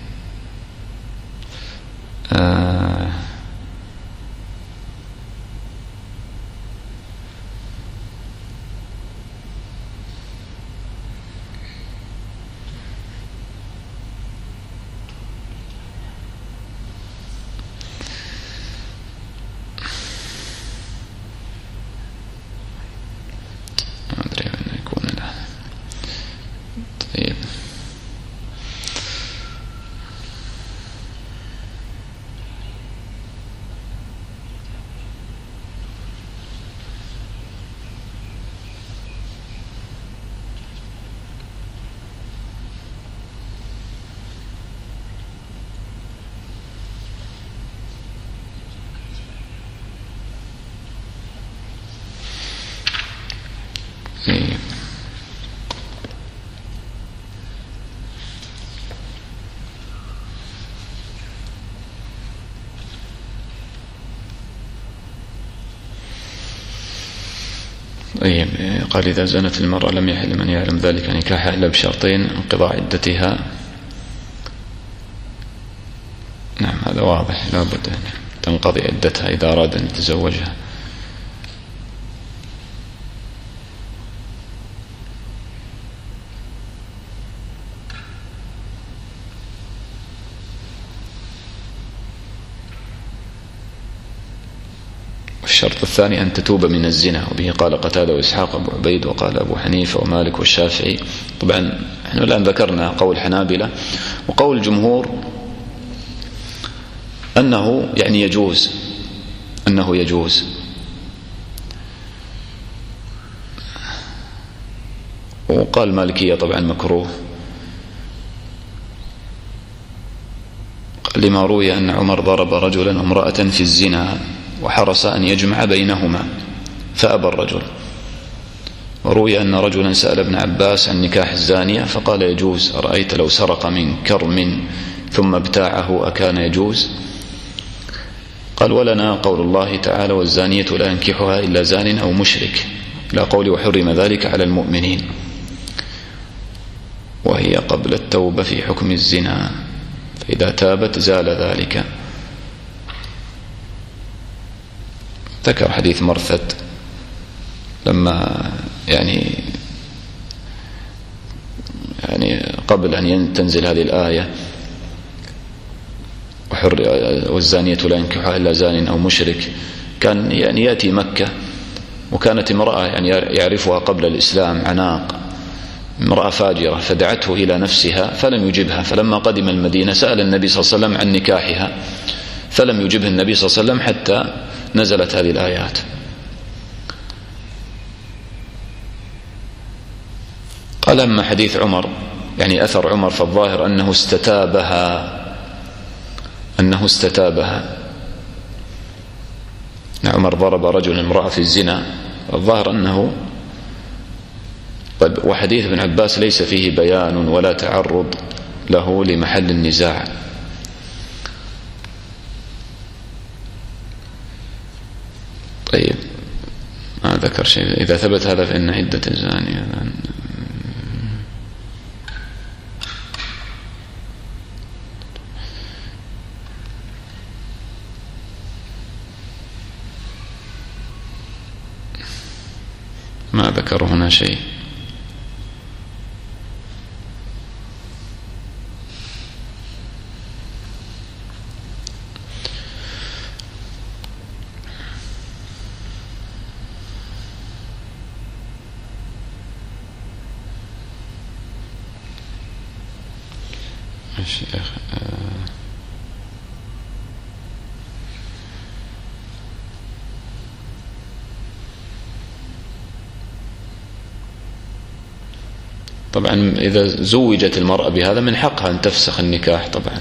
قال إذا زنت المرأة لم يحل من يعلم ذلك نكاحها إلا بشرطين: انقضاء عدتها. نعم هذا واضح، لا بد أن تنقضي عدتها إذا أراد أن يتزوجها. الشرط الثاني أن تتوب من الزنا، وبه قال قتادة وإسحاق أبو عبيد، وقال أبو حنيفة ومالك والشافعي. طبعا نحن الآن ذكرنا قول حنابلة، وقول الجمهور أنه يعني يجوز، أنه يجوز. وقال مالكية طبعا مكروه لما روي أن عمر ضرب رجلا وامرأة في الزنا وحرص أن يجمع بينهما فأبى الرجل. وروي أن رجلا سأل ابن عباس عن نكاح الزانية فقال يجوز، أرأيت لو سرق من كرم ثم ابتاعه أكان يجوز؟ قال ولنا قول الله تعالى والزانية لا ينكحها إلا زان أو مشرك، لا قول وحرم ذلك على المؤمنين، وهي قبل التوبة في حكم الزنا، فإذا تابت زال ذلك. ذكر حديث مرثد لما يعني قبل أن تنزل هذه الآية والزانية لا ينكحها إلا زان أو مشرك، كان يعني يأتي مكة وكانت امرأة يعني يعرفها قبل الإسلام عناق، امرأة فاجرة، فدعته إلى نفسها فلم يجبها، فلما قدم المدينة سأل النبي صلى الله عليه وسلم عن نكاحها فلم يجبه النبي صلى الله عليه وسلم حتى نزلت هذه الآيات. قال أما حديث عمر يعني أثر عمر فالظاهر أنه استتابها عمر ضرب رجل امرأة في الزنا، الظاهر أنه طيب. وحديث ابن عباس ليس فيه بيان ولا تعرض له لمحل النزاع. طيب ما ذكر شيء. إذا ثبت هذا فإن عدة الزانية ما ذكر هنا شيء. طبعا إذا زوجت المرأة بهذا من حقها أن تفسخ النكاح. طبعا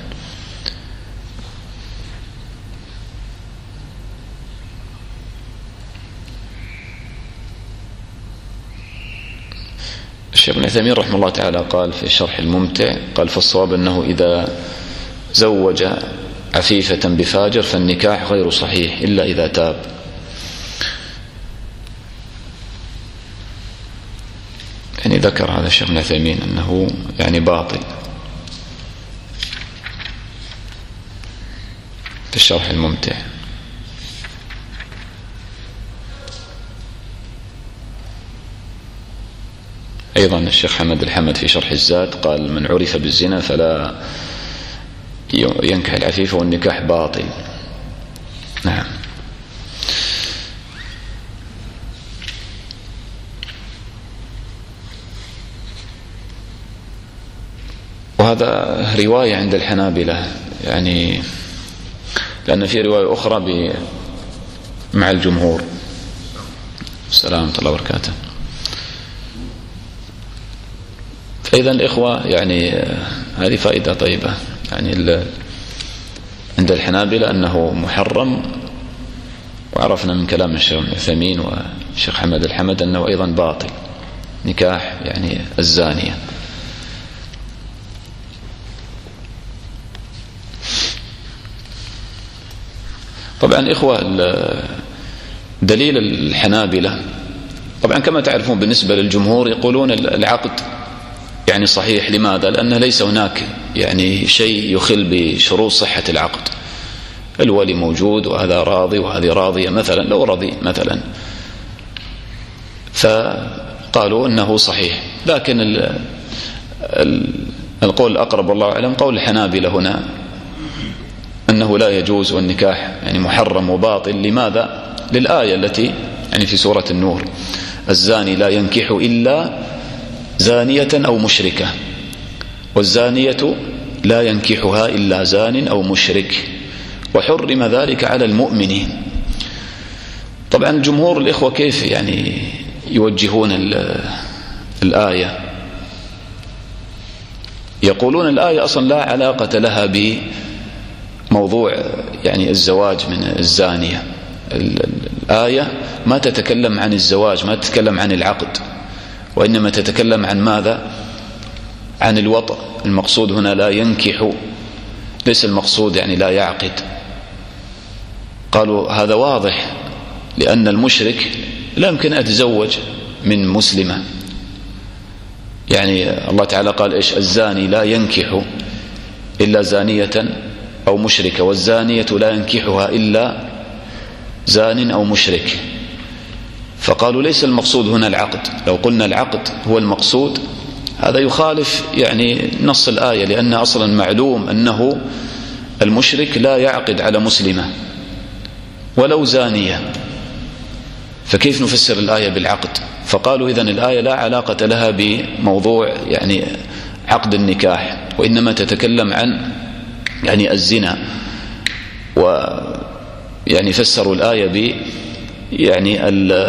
الشيخ ابن عثيمين رحمه الله تعالى قال في شرح الممتع، قال فالصواب أنه إذا زوج عفيفة بفاجر فالنكاح غير صحيح إلا إذا تاب. يعني ذكر هذا الشيخ ابن عثيمين أنه يعني باطل في الشرح الممتع. أيضا الشيخ حمد الحمد في شرح الزاد قال من عرف بالزنا فلا ينكح العفيفة والنكاح باطل. نعم. وهذا رواية عند الحنابلة، يعني لأن في رواية أخرى مع الجمهور. السلام ورحمة الله وبركاته. فإذا الإخوة يعني هذه فائدة طيبة، يعني عند الحنابلة أنه محرم، وعرفنا من كلام الشيخ العثيمين والشيخ حمد الحمد أنه أيضا باطل نكاح يعني الزانية. طبعا إخوة دليل الحنابلة طبعا كما تعرفون بالنسبة للجمهور يقولون العقد يعني صحيح. لماذا؟ لأنه ليس هناك يعني شيء يخل بشروط صحة العقد. الولي موجود وهذا راضي وهذه راضية مثلا، لو رضي مثلا فقالوا أنه صحيح. لكن القول الأقرب والله أعلم قول الحنابلة هنا أنه لا يجوز والنكاح يعني محرم وباطل. لماذا؟ للآية التي يعني في سورة النور الزاني لا ينكح إلا زانية أو مشركة، والزانية لا ينكحها إلا زان أو مشرك، وحرم ذلك على المؤمنين. طبعا جمهور الإخوة كيف يعني يوجهون الآية. يقولون الآية أصلا لا علاقة لها بموضوع يعني الزواج من الزانية. الآية ما تتكلم عن الزواج، ما تتكلم عن العقد، وإنما تتكلم عن ماذا؟ عن الوطء. المقصود هنا لا ينكح، ليس المقصود يعني لا يعقد. قالوا هذا واضح، لأن المشرك لا يمكن أن يتزوج من مسلمة. يعني الله تعالى قال إيش؟ الزاني لا ينكح إلا زانية أو مشركة، والزانية لا ينكحها إلا زان أو مشرك. فقالوا ليس المقصود هنا العقد. لو قلنا العقد هو المقصود هذا يخالف يعني نص الآية، لأن أصلا معلوم أنه المشرك لا يعقد على مسلمة ولو زانية، فكيف نفسر الآية بالعقد؟ فقالوا إذن الآية لا علاقة لها بموضوع يعني عقد النكاح، وإنما تتكلم عن يعني الزنا. ويعني فسروا الآية ب يعني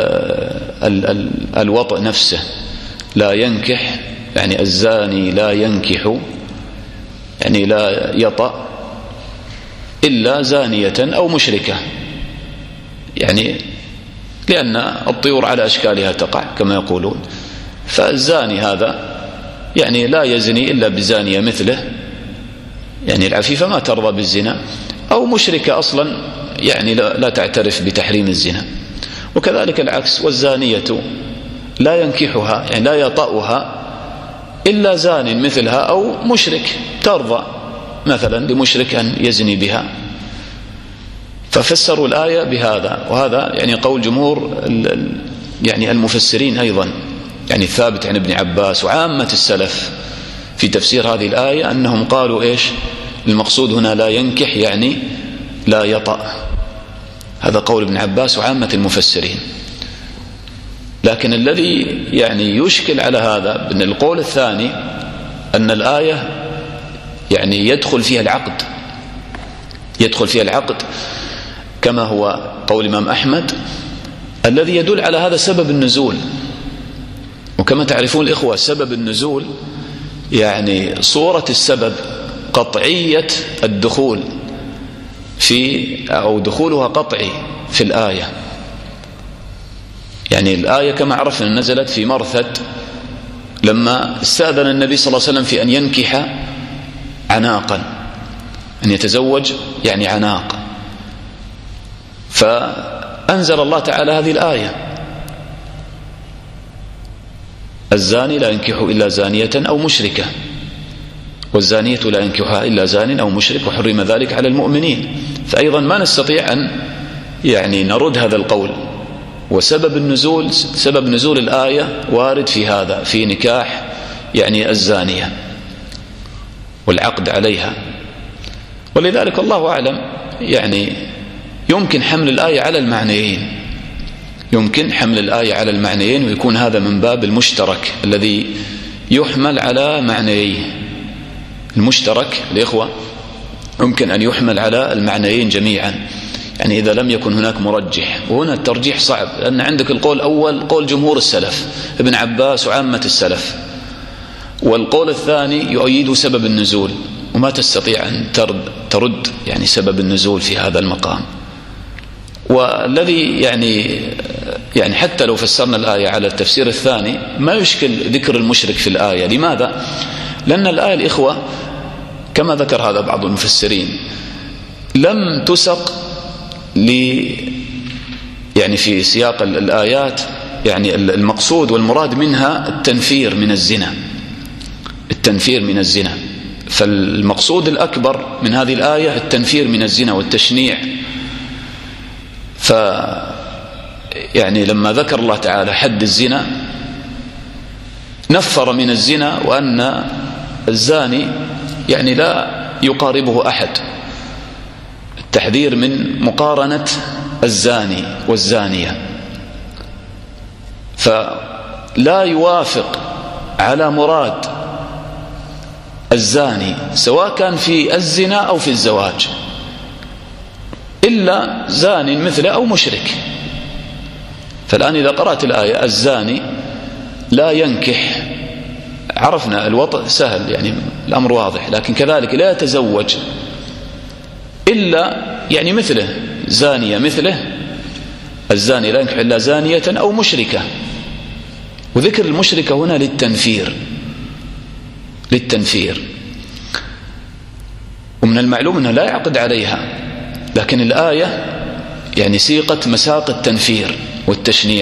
الوطء نفسه، لا ينكح يعني الزاني لا ينكح يعني لا يطأ إلا زانية أو مشركة، يعني لأن الطيور على أشكالها تقع كما يقولون. فالزاني هذا يعني لا يزني إلا بزانية مثله، يعني العفيفة ما ترضى بالزنا، أو مشركة أصلا يعني لا تعترف بتحريم الزنا. وكذلك العكس، والزانية لا ينكحها يعني لا يطأها إلا زان مثلها أو مشرك ترضى مثلا لمشرك أن يزني بها. ففسروا الآية بهذا، وهذا يعني قول جمهور يعني المفسرين أيضا، يعني ثابت عن ابن عباس وعامة السلف في تفسير هذه الآية أنهم قالوا إيش؟ المقصود هنا لا ينكح يعني لا يطأ. هذا قول ابن عباس وعامة المفسرين. لكن الذي يعني يشكل على هذا من القول الثاني أن الآية يعني يدخل فيها العقد، يدخل فيها العقد كما هو قول الإمام أحمد، الذي يدل على هذا سبب النزول. وكما تعرفون الإخوة سبب النزول يعني صورة السبب قطعية الدخول في أو دخولها قطعي في الآية. يعني الآية كما عرفنا نزلت في مرثد لما استأذن النبي صلى الله عليه وسلم في أن ينكح عناقا، أن يتزوج يعني عناق، فأنزل الله تعالى هذه الآية: الزاني لا ينكح إلا زانية أو مشركة، والزانية لا ينكحها إلا زان أو مشرك، وحرم ذلك على المؤمنين. فأيضا ما نستطيع أن يعني نرد هذا القول. وسبب النزول، سبب نزول الآية وارد في هذا، في نكاح يعني الزانية والعقد عليها. ولذلك الله أعلم يعني يمكن حمل الآية على المعنيين، يمكن حمل الآية على المعنيين، ويكون هذا من باب المشترك الذي يحمل على معنيين. المشترك الإخوة يمكن أن يحمل على المعنيين جميعا، يعني إذا لم يكن هناك مرجح. وهنا الترجيح صعب، لأن عندك القول الأول قول جمهور السلف ابن عباس وعامة السلف، والقول الثاني يؤيد سبب النزول، وما تستطيع أن ترد يعني سبب النزول في هذا المقام. والذي يعني حتى لو فسرنا الآية على التفسير الثاني ما يشكل ذكر المشرك في الآية. لماذا؟ لأن الآية الإخوة كما ذكر هذا بعض المفسرين لم تسق يعني في سياق الآيات يعني المقصود والمراد منها التنفير من الزنا، التنفير من الزنا. فالمقصود الأكبر من هذه الآية التنفير من الزنا والتشنيع. يعني لما ذكر الله تعالى حد الزنا نفر من الزنا، وأن الزاني يعني لا يقاربه أحد، التحذير من مقارنة الزاني والزانية، فلا يوافق على مراد الزاني سواء كان في الزنا أو في الزواج إلا زان مثله أو مشرك. فالآن إذا قرأت الآية الزاني لا ينكح عرفنا الوطء سهل يعني الأمر واضح، لكن كذلك لا يتزوج إلا يعني مثله زانية مثله، الزاني لا ينكح إلا زانية أو مشركة. وذكر المشركة هنا للتنفير، ومن المعلوم أنه لا يعقد عليها، لكن الآية يعني سيقت مساق التنفير والتشنيع،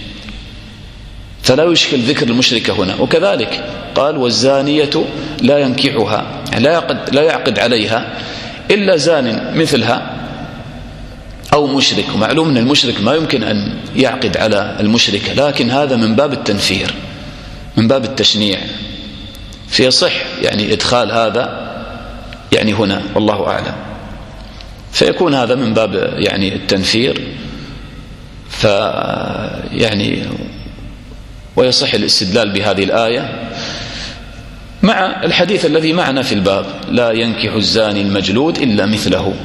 فلا يشكل ذكر المشركة هنا. وكذلك قال والزانية لا ينكحها، يعني لا يعقد عليها إلا زان مثلها أو مشرك. ومعلوم أن المشرك ما يمكن أن يعقد على المشركة، لكن هذا من باب التنفير، من باب التشنيع، فيصح يعني إدخال هذا يعني هنا، والله أعلم. فيكون هذا من باب يعني التنفير، يعني ويصح الاستدلال بهذه الآية مع الحديث الذي معنا في الباب: لا ينكح الزاني المجلود إلا مثله.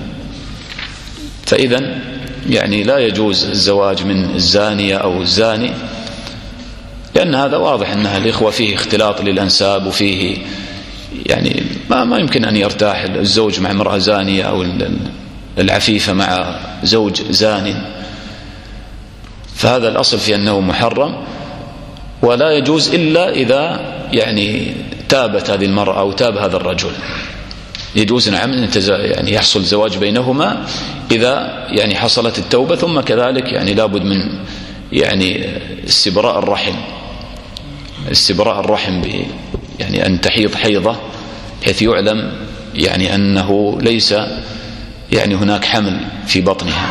فإذا يعني لا يجوز الزواج من الزانية أو الزاني، لأن هذا واضح أنها الإخوة فيه اختلاط للأنساب، وفيه يعني ما يمكن أن يرتاح الزوج مع امرأة زانية أو العفيفة مع زوج زان، فهذا الأصل في أنه محرم، ولا يجوز إلا إذا يعني تابت هذه المرأة أو تاب هذا الرجل. يجوز نعم أن يعني يحصل زواج بينهما إذا يعني حصلت التوبة، ثم كذلك يعني لابد من يعني استبراء الرحم يعني أن تحيض حيضة بحيث يعلم يعني أنه ليس يعني هناك حمل في بطنها.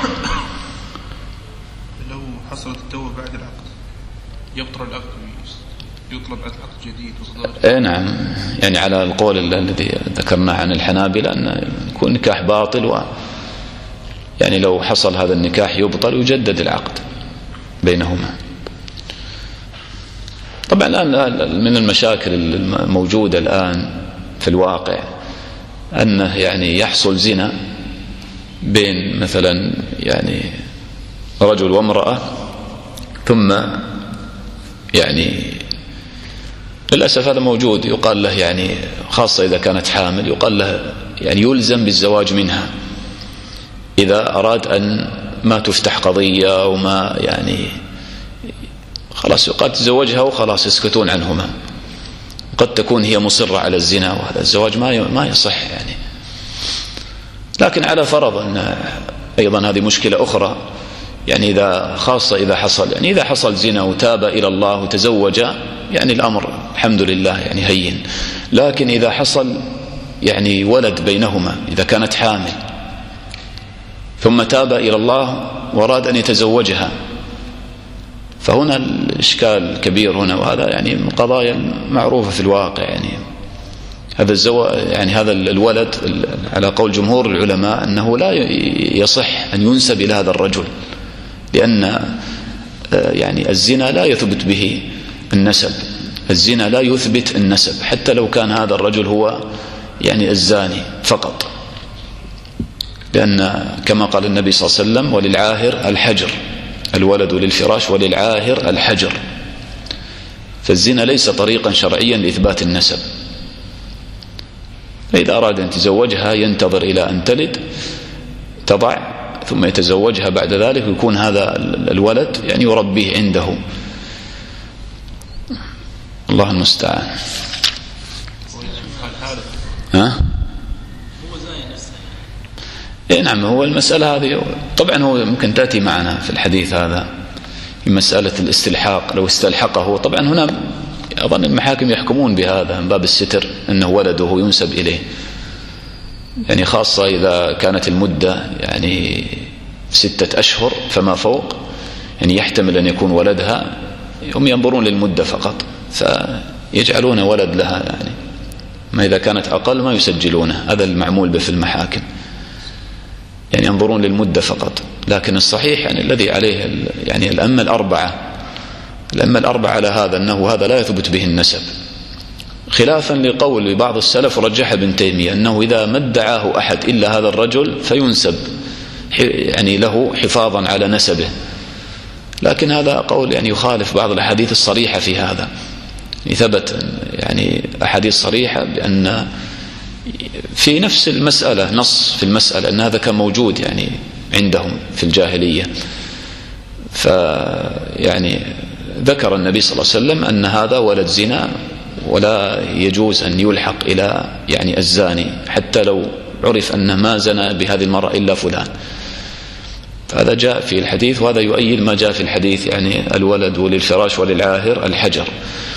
لو حصلت التوبة بعد العقد يبطل العقد، يطلب عقد جديد وصداق. نعم، يعني على القول الذي ذكرناه عن الحنابلة أن يكون نكاح باطل، يعني لو حصل هذا النكاح يبطل ويجدد العقد بينهما. طبعا الآن من المشاكل الموجودة الآن في الواقع أنه يعني يحصل زنا بين مثلا يعني رجل وامرأة، ثم يعني للأسف هذا موجود، يقال له يعني خاصة إذا كانت حامل، يقال له يعني يلزم بالزواج منها إذا أراد أن ما تفتح قضية وما يعني خلاص يقال تزوجها وخلاص يسكتون عنهما. قد تكون هي مصرة على الزنا، وهذا الزواج ما يصح يعني. لكن على فرض أن أيضا هذه مشكلة أخرى، يعني إذا حصل زنا وتاب إلى الله وتزوج، يعني الأمر الحمد لله يعني هين. لكن إذا حصل يعني ولد بينهما، إذا كانت حامل ثم تاب إلى الله وأراد أن يتزوجها، فهنا الإشكال كبير هنا، وهذا يعني من قضايا معروفة في الواقع. يعني هذا يعني هذا الولد على قول جمهور العلماء أنه لا يصح أن ينسب إلى هذا الرجل، لأن يعني الزنا لا يثبت به النسب، الزنا لا يثبت النسب حتى لو كان هذا الرجل هو يعني الزاني فقط، لأن كما قال النبي صلى الله عليه وسلم: وللعاهر الحجر، الولد للفراش وللعاهر الحجر. فالزنا ليس طريقا شرعيا لإثبات النسب. فإذا أراد أن يتزوجها ينتظر إلى أن تلد تضع، ثم يتزوجها بعد ذلك، ويكون هذا الولد يعني يربيه عنده. الله المستعان. نعم، هو المسألة هذه طبعا هو ممكن تأتي معنا في الحديث هذا في مسألة الاستلحاق. لو استلحقه طبعا هنا أظن المحاكم يحكمون بهذا من باب الستر، أنه ولده ينسب إليه، يعني خاصة إذا كانت المدة يعني 6 أشهر فما فوق، يعني يحتمل أن يكون ولدها، هم ينظرون للمدة فقط فيجعلون ولد لها، يعني ما إذا كانت أقل ما يسجلونه. هذا المعمول به في المحاكم، يعني ينظرون للمدة فقط. لكن الصحيح يعني الذي عليه يعني الأئمة الأربعة على هذا، أنه هذا لا يثبت به النسب، خلافا لقول بعض السلف ورجح ابن تيمية أنه إذا ما ادعاه أحد إلا هذا الرجل فينسب يعني له حفاظا على نسبه. لكن هذا قول يعني يخالف بعض الأحاديث الصريحة في هذا، ثبت يعني أحاديث صريحة بأن في نفس المسألة نص في المسألة أن هذا كان موجود يعني عندهم في الجاهلية. فيعني ذكر النبي صلى الله عليه وسلم أن هذا ولد زنا ولا يجوز أن يلحق إلى يعني الزاني حتى لو عرف أنه ما زنى بهذه المرأة إلا فلان. هذا جاء في الحديث، وهذا يؤيد ما جاء في الحديث يعني الولد وللفراش وللعاهر الحجر،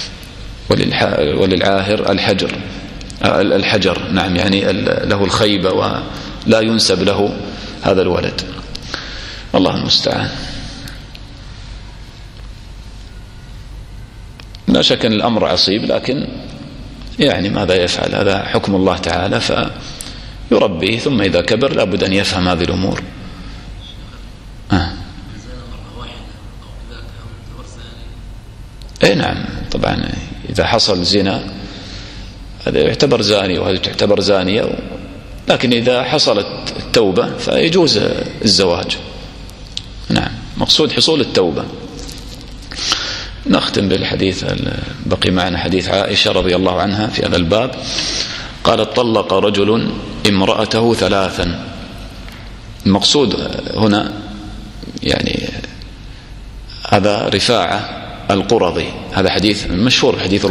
وللعاهر الحجر نعم، يعني له الخيبة ولا ينسب له هذا الولد. الله المستعان. لا شك أن الأمر عصيب، لكن يعني ماذا يفعل، هذا حكم الله تعالى فيربيه، ثم إذا كبر لابد أن يفهم هذه الأمور. اي نعم طبعا، إذا حصل زنا هذا يعتبر زاني وهذا تعتبر زانية، لكن إذا حصلت التوبة فيجوز الزواج. نعم، مقصود حصول التوبة. نختم بالحديث، بقي معنا حديث عائشة رضي الله عنها في هذا الباب. قالت: طلق رجل امرأته 3. المقصود هنا يعني هذا رفاعة القرظي، هذا حديث مشهور، حديث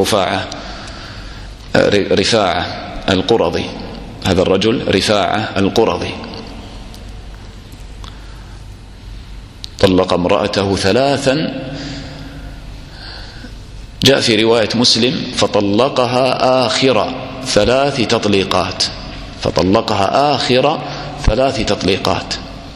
رفاعة القرظي، هذا الرجل رفاعة القرظي طلق امرأته 3. جاء في رواية مسلم: فطلقها آخر 3 تطليقات، فطلقها آخر 3 تطليقات،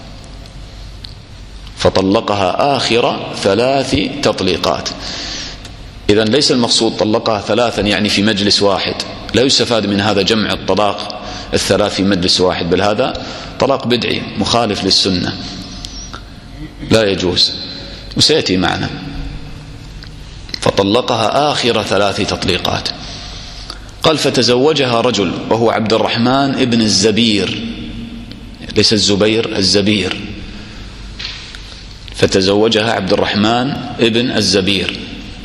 فطلقها آخر 3 تطليقات. إذن ليس المقصود طلقها 3 يعني في مجلس واحد، لا يستفاد من هذا جمع الطلاق 3 في مجلس واحد، بل هذا طلاق بدعي مخالف للسنة لا يجوز، وسيأتي معنا. فطلقها آخر 3 تطليقات. قال: فتزوجها رجل وهو عبد الرحمن ابن الزبير، ليس الزبير، الزبير. فتزوجها عبد الرحمن ابن الزبير،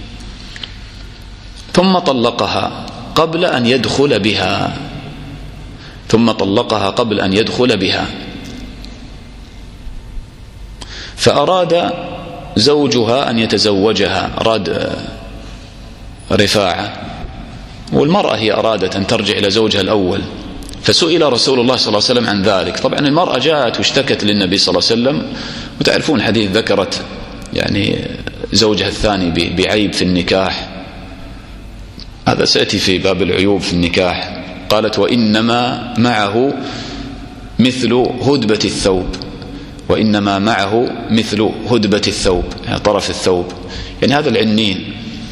ثم طلقها قبل أن يدخل بها، ثم طلقها قبل أن يدخل بها. فأراد زوجها أن يتزوجها، أراد رفاعة، والمرأة هي أرادت أن ترجع إلى زوجها الأول. فسئل رسول الله صلى الله عليه وسلم عن ذلك. طبعا المرأة جاءت واشتكت للنبي صلى الله عليه وسلم، وتعرفون حديث ذكرت يعني زوجها الثاني بعيب في النكاح، هذا سيأتي في باب العيوب في النكاح. قالت: وإنما معه مثل هدبة الثوب، وإنما معه مثل هدبة الثوب، يعني طرف الثوب، يعني هذا العنين.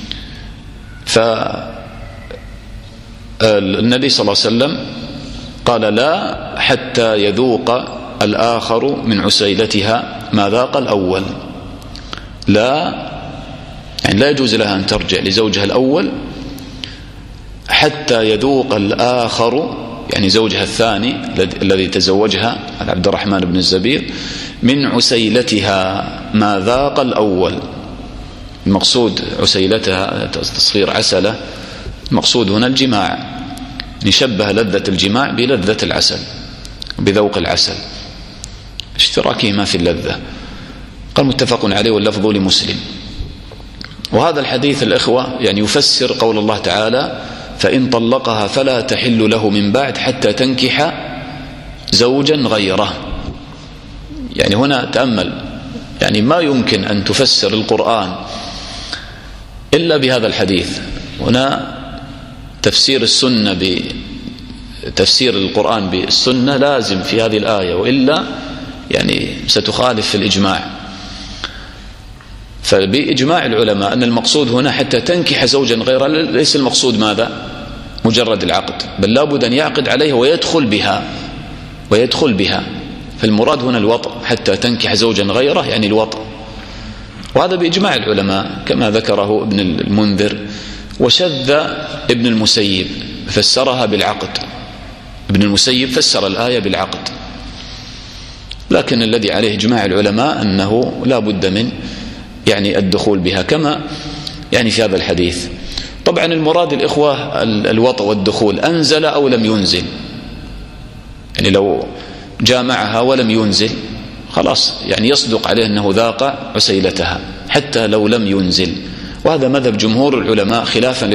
فالنبي صلى الله عليه وسلم قال: لا حتى يذوق الآخر من عسيلتها ما ذاق الأول. لا، يعني لا يجوز لها أن ترجع لزوجها الأول حتى يذوق الآخر، يعني زوجها الثاني الذي تزوجها عبد الرحمن بن الزبير، من عسيلتها ما ذاق الأول. المقصود عسيلتها تصغير عسلة، المقصود هنا الجماع، نشبه لذة الجماع بلذة العسل، بذوق العسل، اشتراكهما في اللذة. قال: متفق عليه واللفظ لمسلم. وهذا الحديث الإخوة يعني يفسر قول الله تعالى: فإن طلقها فلا تحل له من بعد حتى تنكح زوجا غيره. يعني هنا تأمل، يعني ما يمكن أن تفسر القرآن إلا بهذا الحديث. هنا تفسير السنة بتفسير القرآن بالسنة لازم في هذه الآية، وإلا يعني ستخالف في الإجماع. فبإجماع العلماء أن المقصود هنا حتى تنكح زوجا غيره، ليس المقصود ماذا؟ مجرد العقد، بل لابد أن يعقد عليها ويدخل بها. فالمراد هنا الوطء، حتى تنكح زوجا غيره يعني الوطء، وهذا بإجماع العلماء كما ذكره ابن المنذر. وشذ ابن المسيب فسرها بالعقد، ابن المسيب فسر الآية بالعقد، لكن الذي عليه إجماع العلماء أنه لا بد من يعني الدخول بها كما يعني في هذا الحديث. طبعا المراد الإخوة الوطء والدخول، أنزل أو لم ينزل، يعني لو جامعها ولم ينزل خلاص يعني يصدق عليه أنه ذاق عسيلتها حتى لو لم ينزل. وهذا مذهب جمهور العلماء خلافا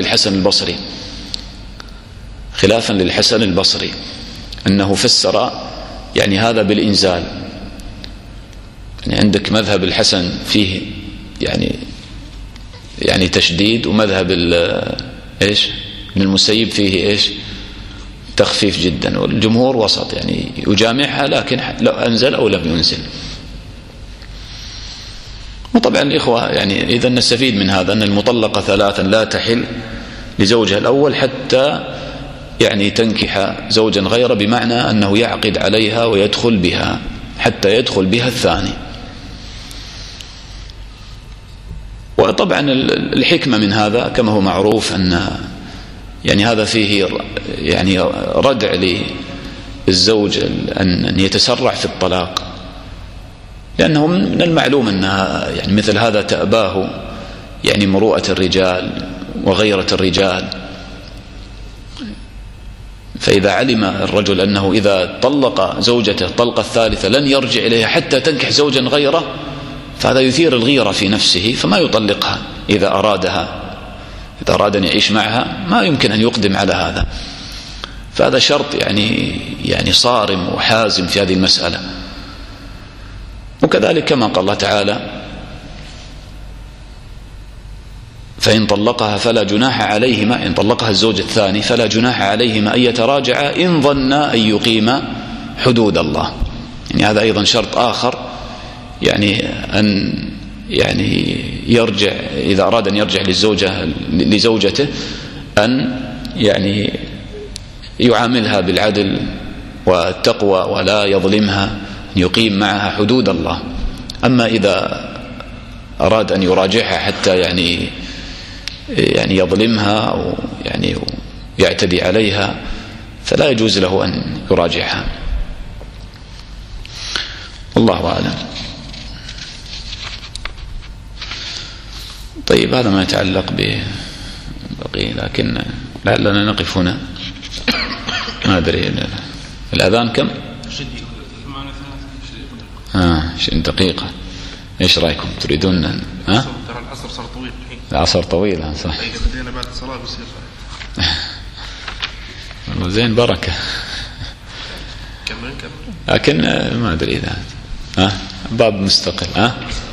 للحسن البصري أنه فسر يعني هذا بالإنزال. يعني عندك مذهب الحسن فيه يعني تشديد، ومذهب ايش ابن المسيب فيه ايش تخفيف جدا، والجمهور وسط يعني يجامعها لكن لو أنزل أو لم ينزل. وطبعا الإخوة يعني إذا نستفيد من هذا أن المطلقة 3 لا تحل لزوجها الأول حتى يعني تنكح زوجا غيره، بمعنى أنه يعقد عليها ويدخل بها حتى يدخل بها الثاني. وطبعا الحكمة من هذا كما هو معروف أن يعني هذا فيه يعني ردع للزوج أن يتسرع في الطلاق، لأنه من المعلوم أنها يعني مثل هذا تأباه يعني مروءة الرجال وغيرة الرجال. فإذا علم الرجل أنه إذا طلق زوجته الطلقة الثالثة لن يرجع إليها حتى تنكح زوجا غيره، فهذا يثير الغيرة في نفسه فما يطلقها إذا أراد أن يعيش معها، ما يمكن أن يقدم على هذا. فهذا شرط يعني صارم وحازم في هذه المسألة. وكذلك كما قال الله تعالى: فإن طلقها فلا جناح عليهما، إن طلقها الزوج الثاني فلا جناح عليهما أن يتراجعا إن ظنا أن يقيما حدود الله. يعني هذا أيضا شرط آخر، يعني أن يعني يرجع إذا أراد أن يرجع لزوجته أن يعني يعاملها بالعدل والتقوى ولا يظلمها، أن يقيم معها حدود الله. أما إذا أراد أن يراجعها حتى يعني يظلمها أو يعني يعتدي عليها فلا يجوز له أن يراجعها. والله أعلم. طيب هذا ما يتعلق ببقي، لكن لعلنا نقف هنا. ما أدري الأذان كم؟ 20 دقيقة. إيش رأيكم؟ تريدون ترى العصر صار طويل الحين. العصر طويل صح. إذا بدينا بعد الصلاة بيصير زين بركة. كمل. لكن ما أدري إذا باب مستقل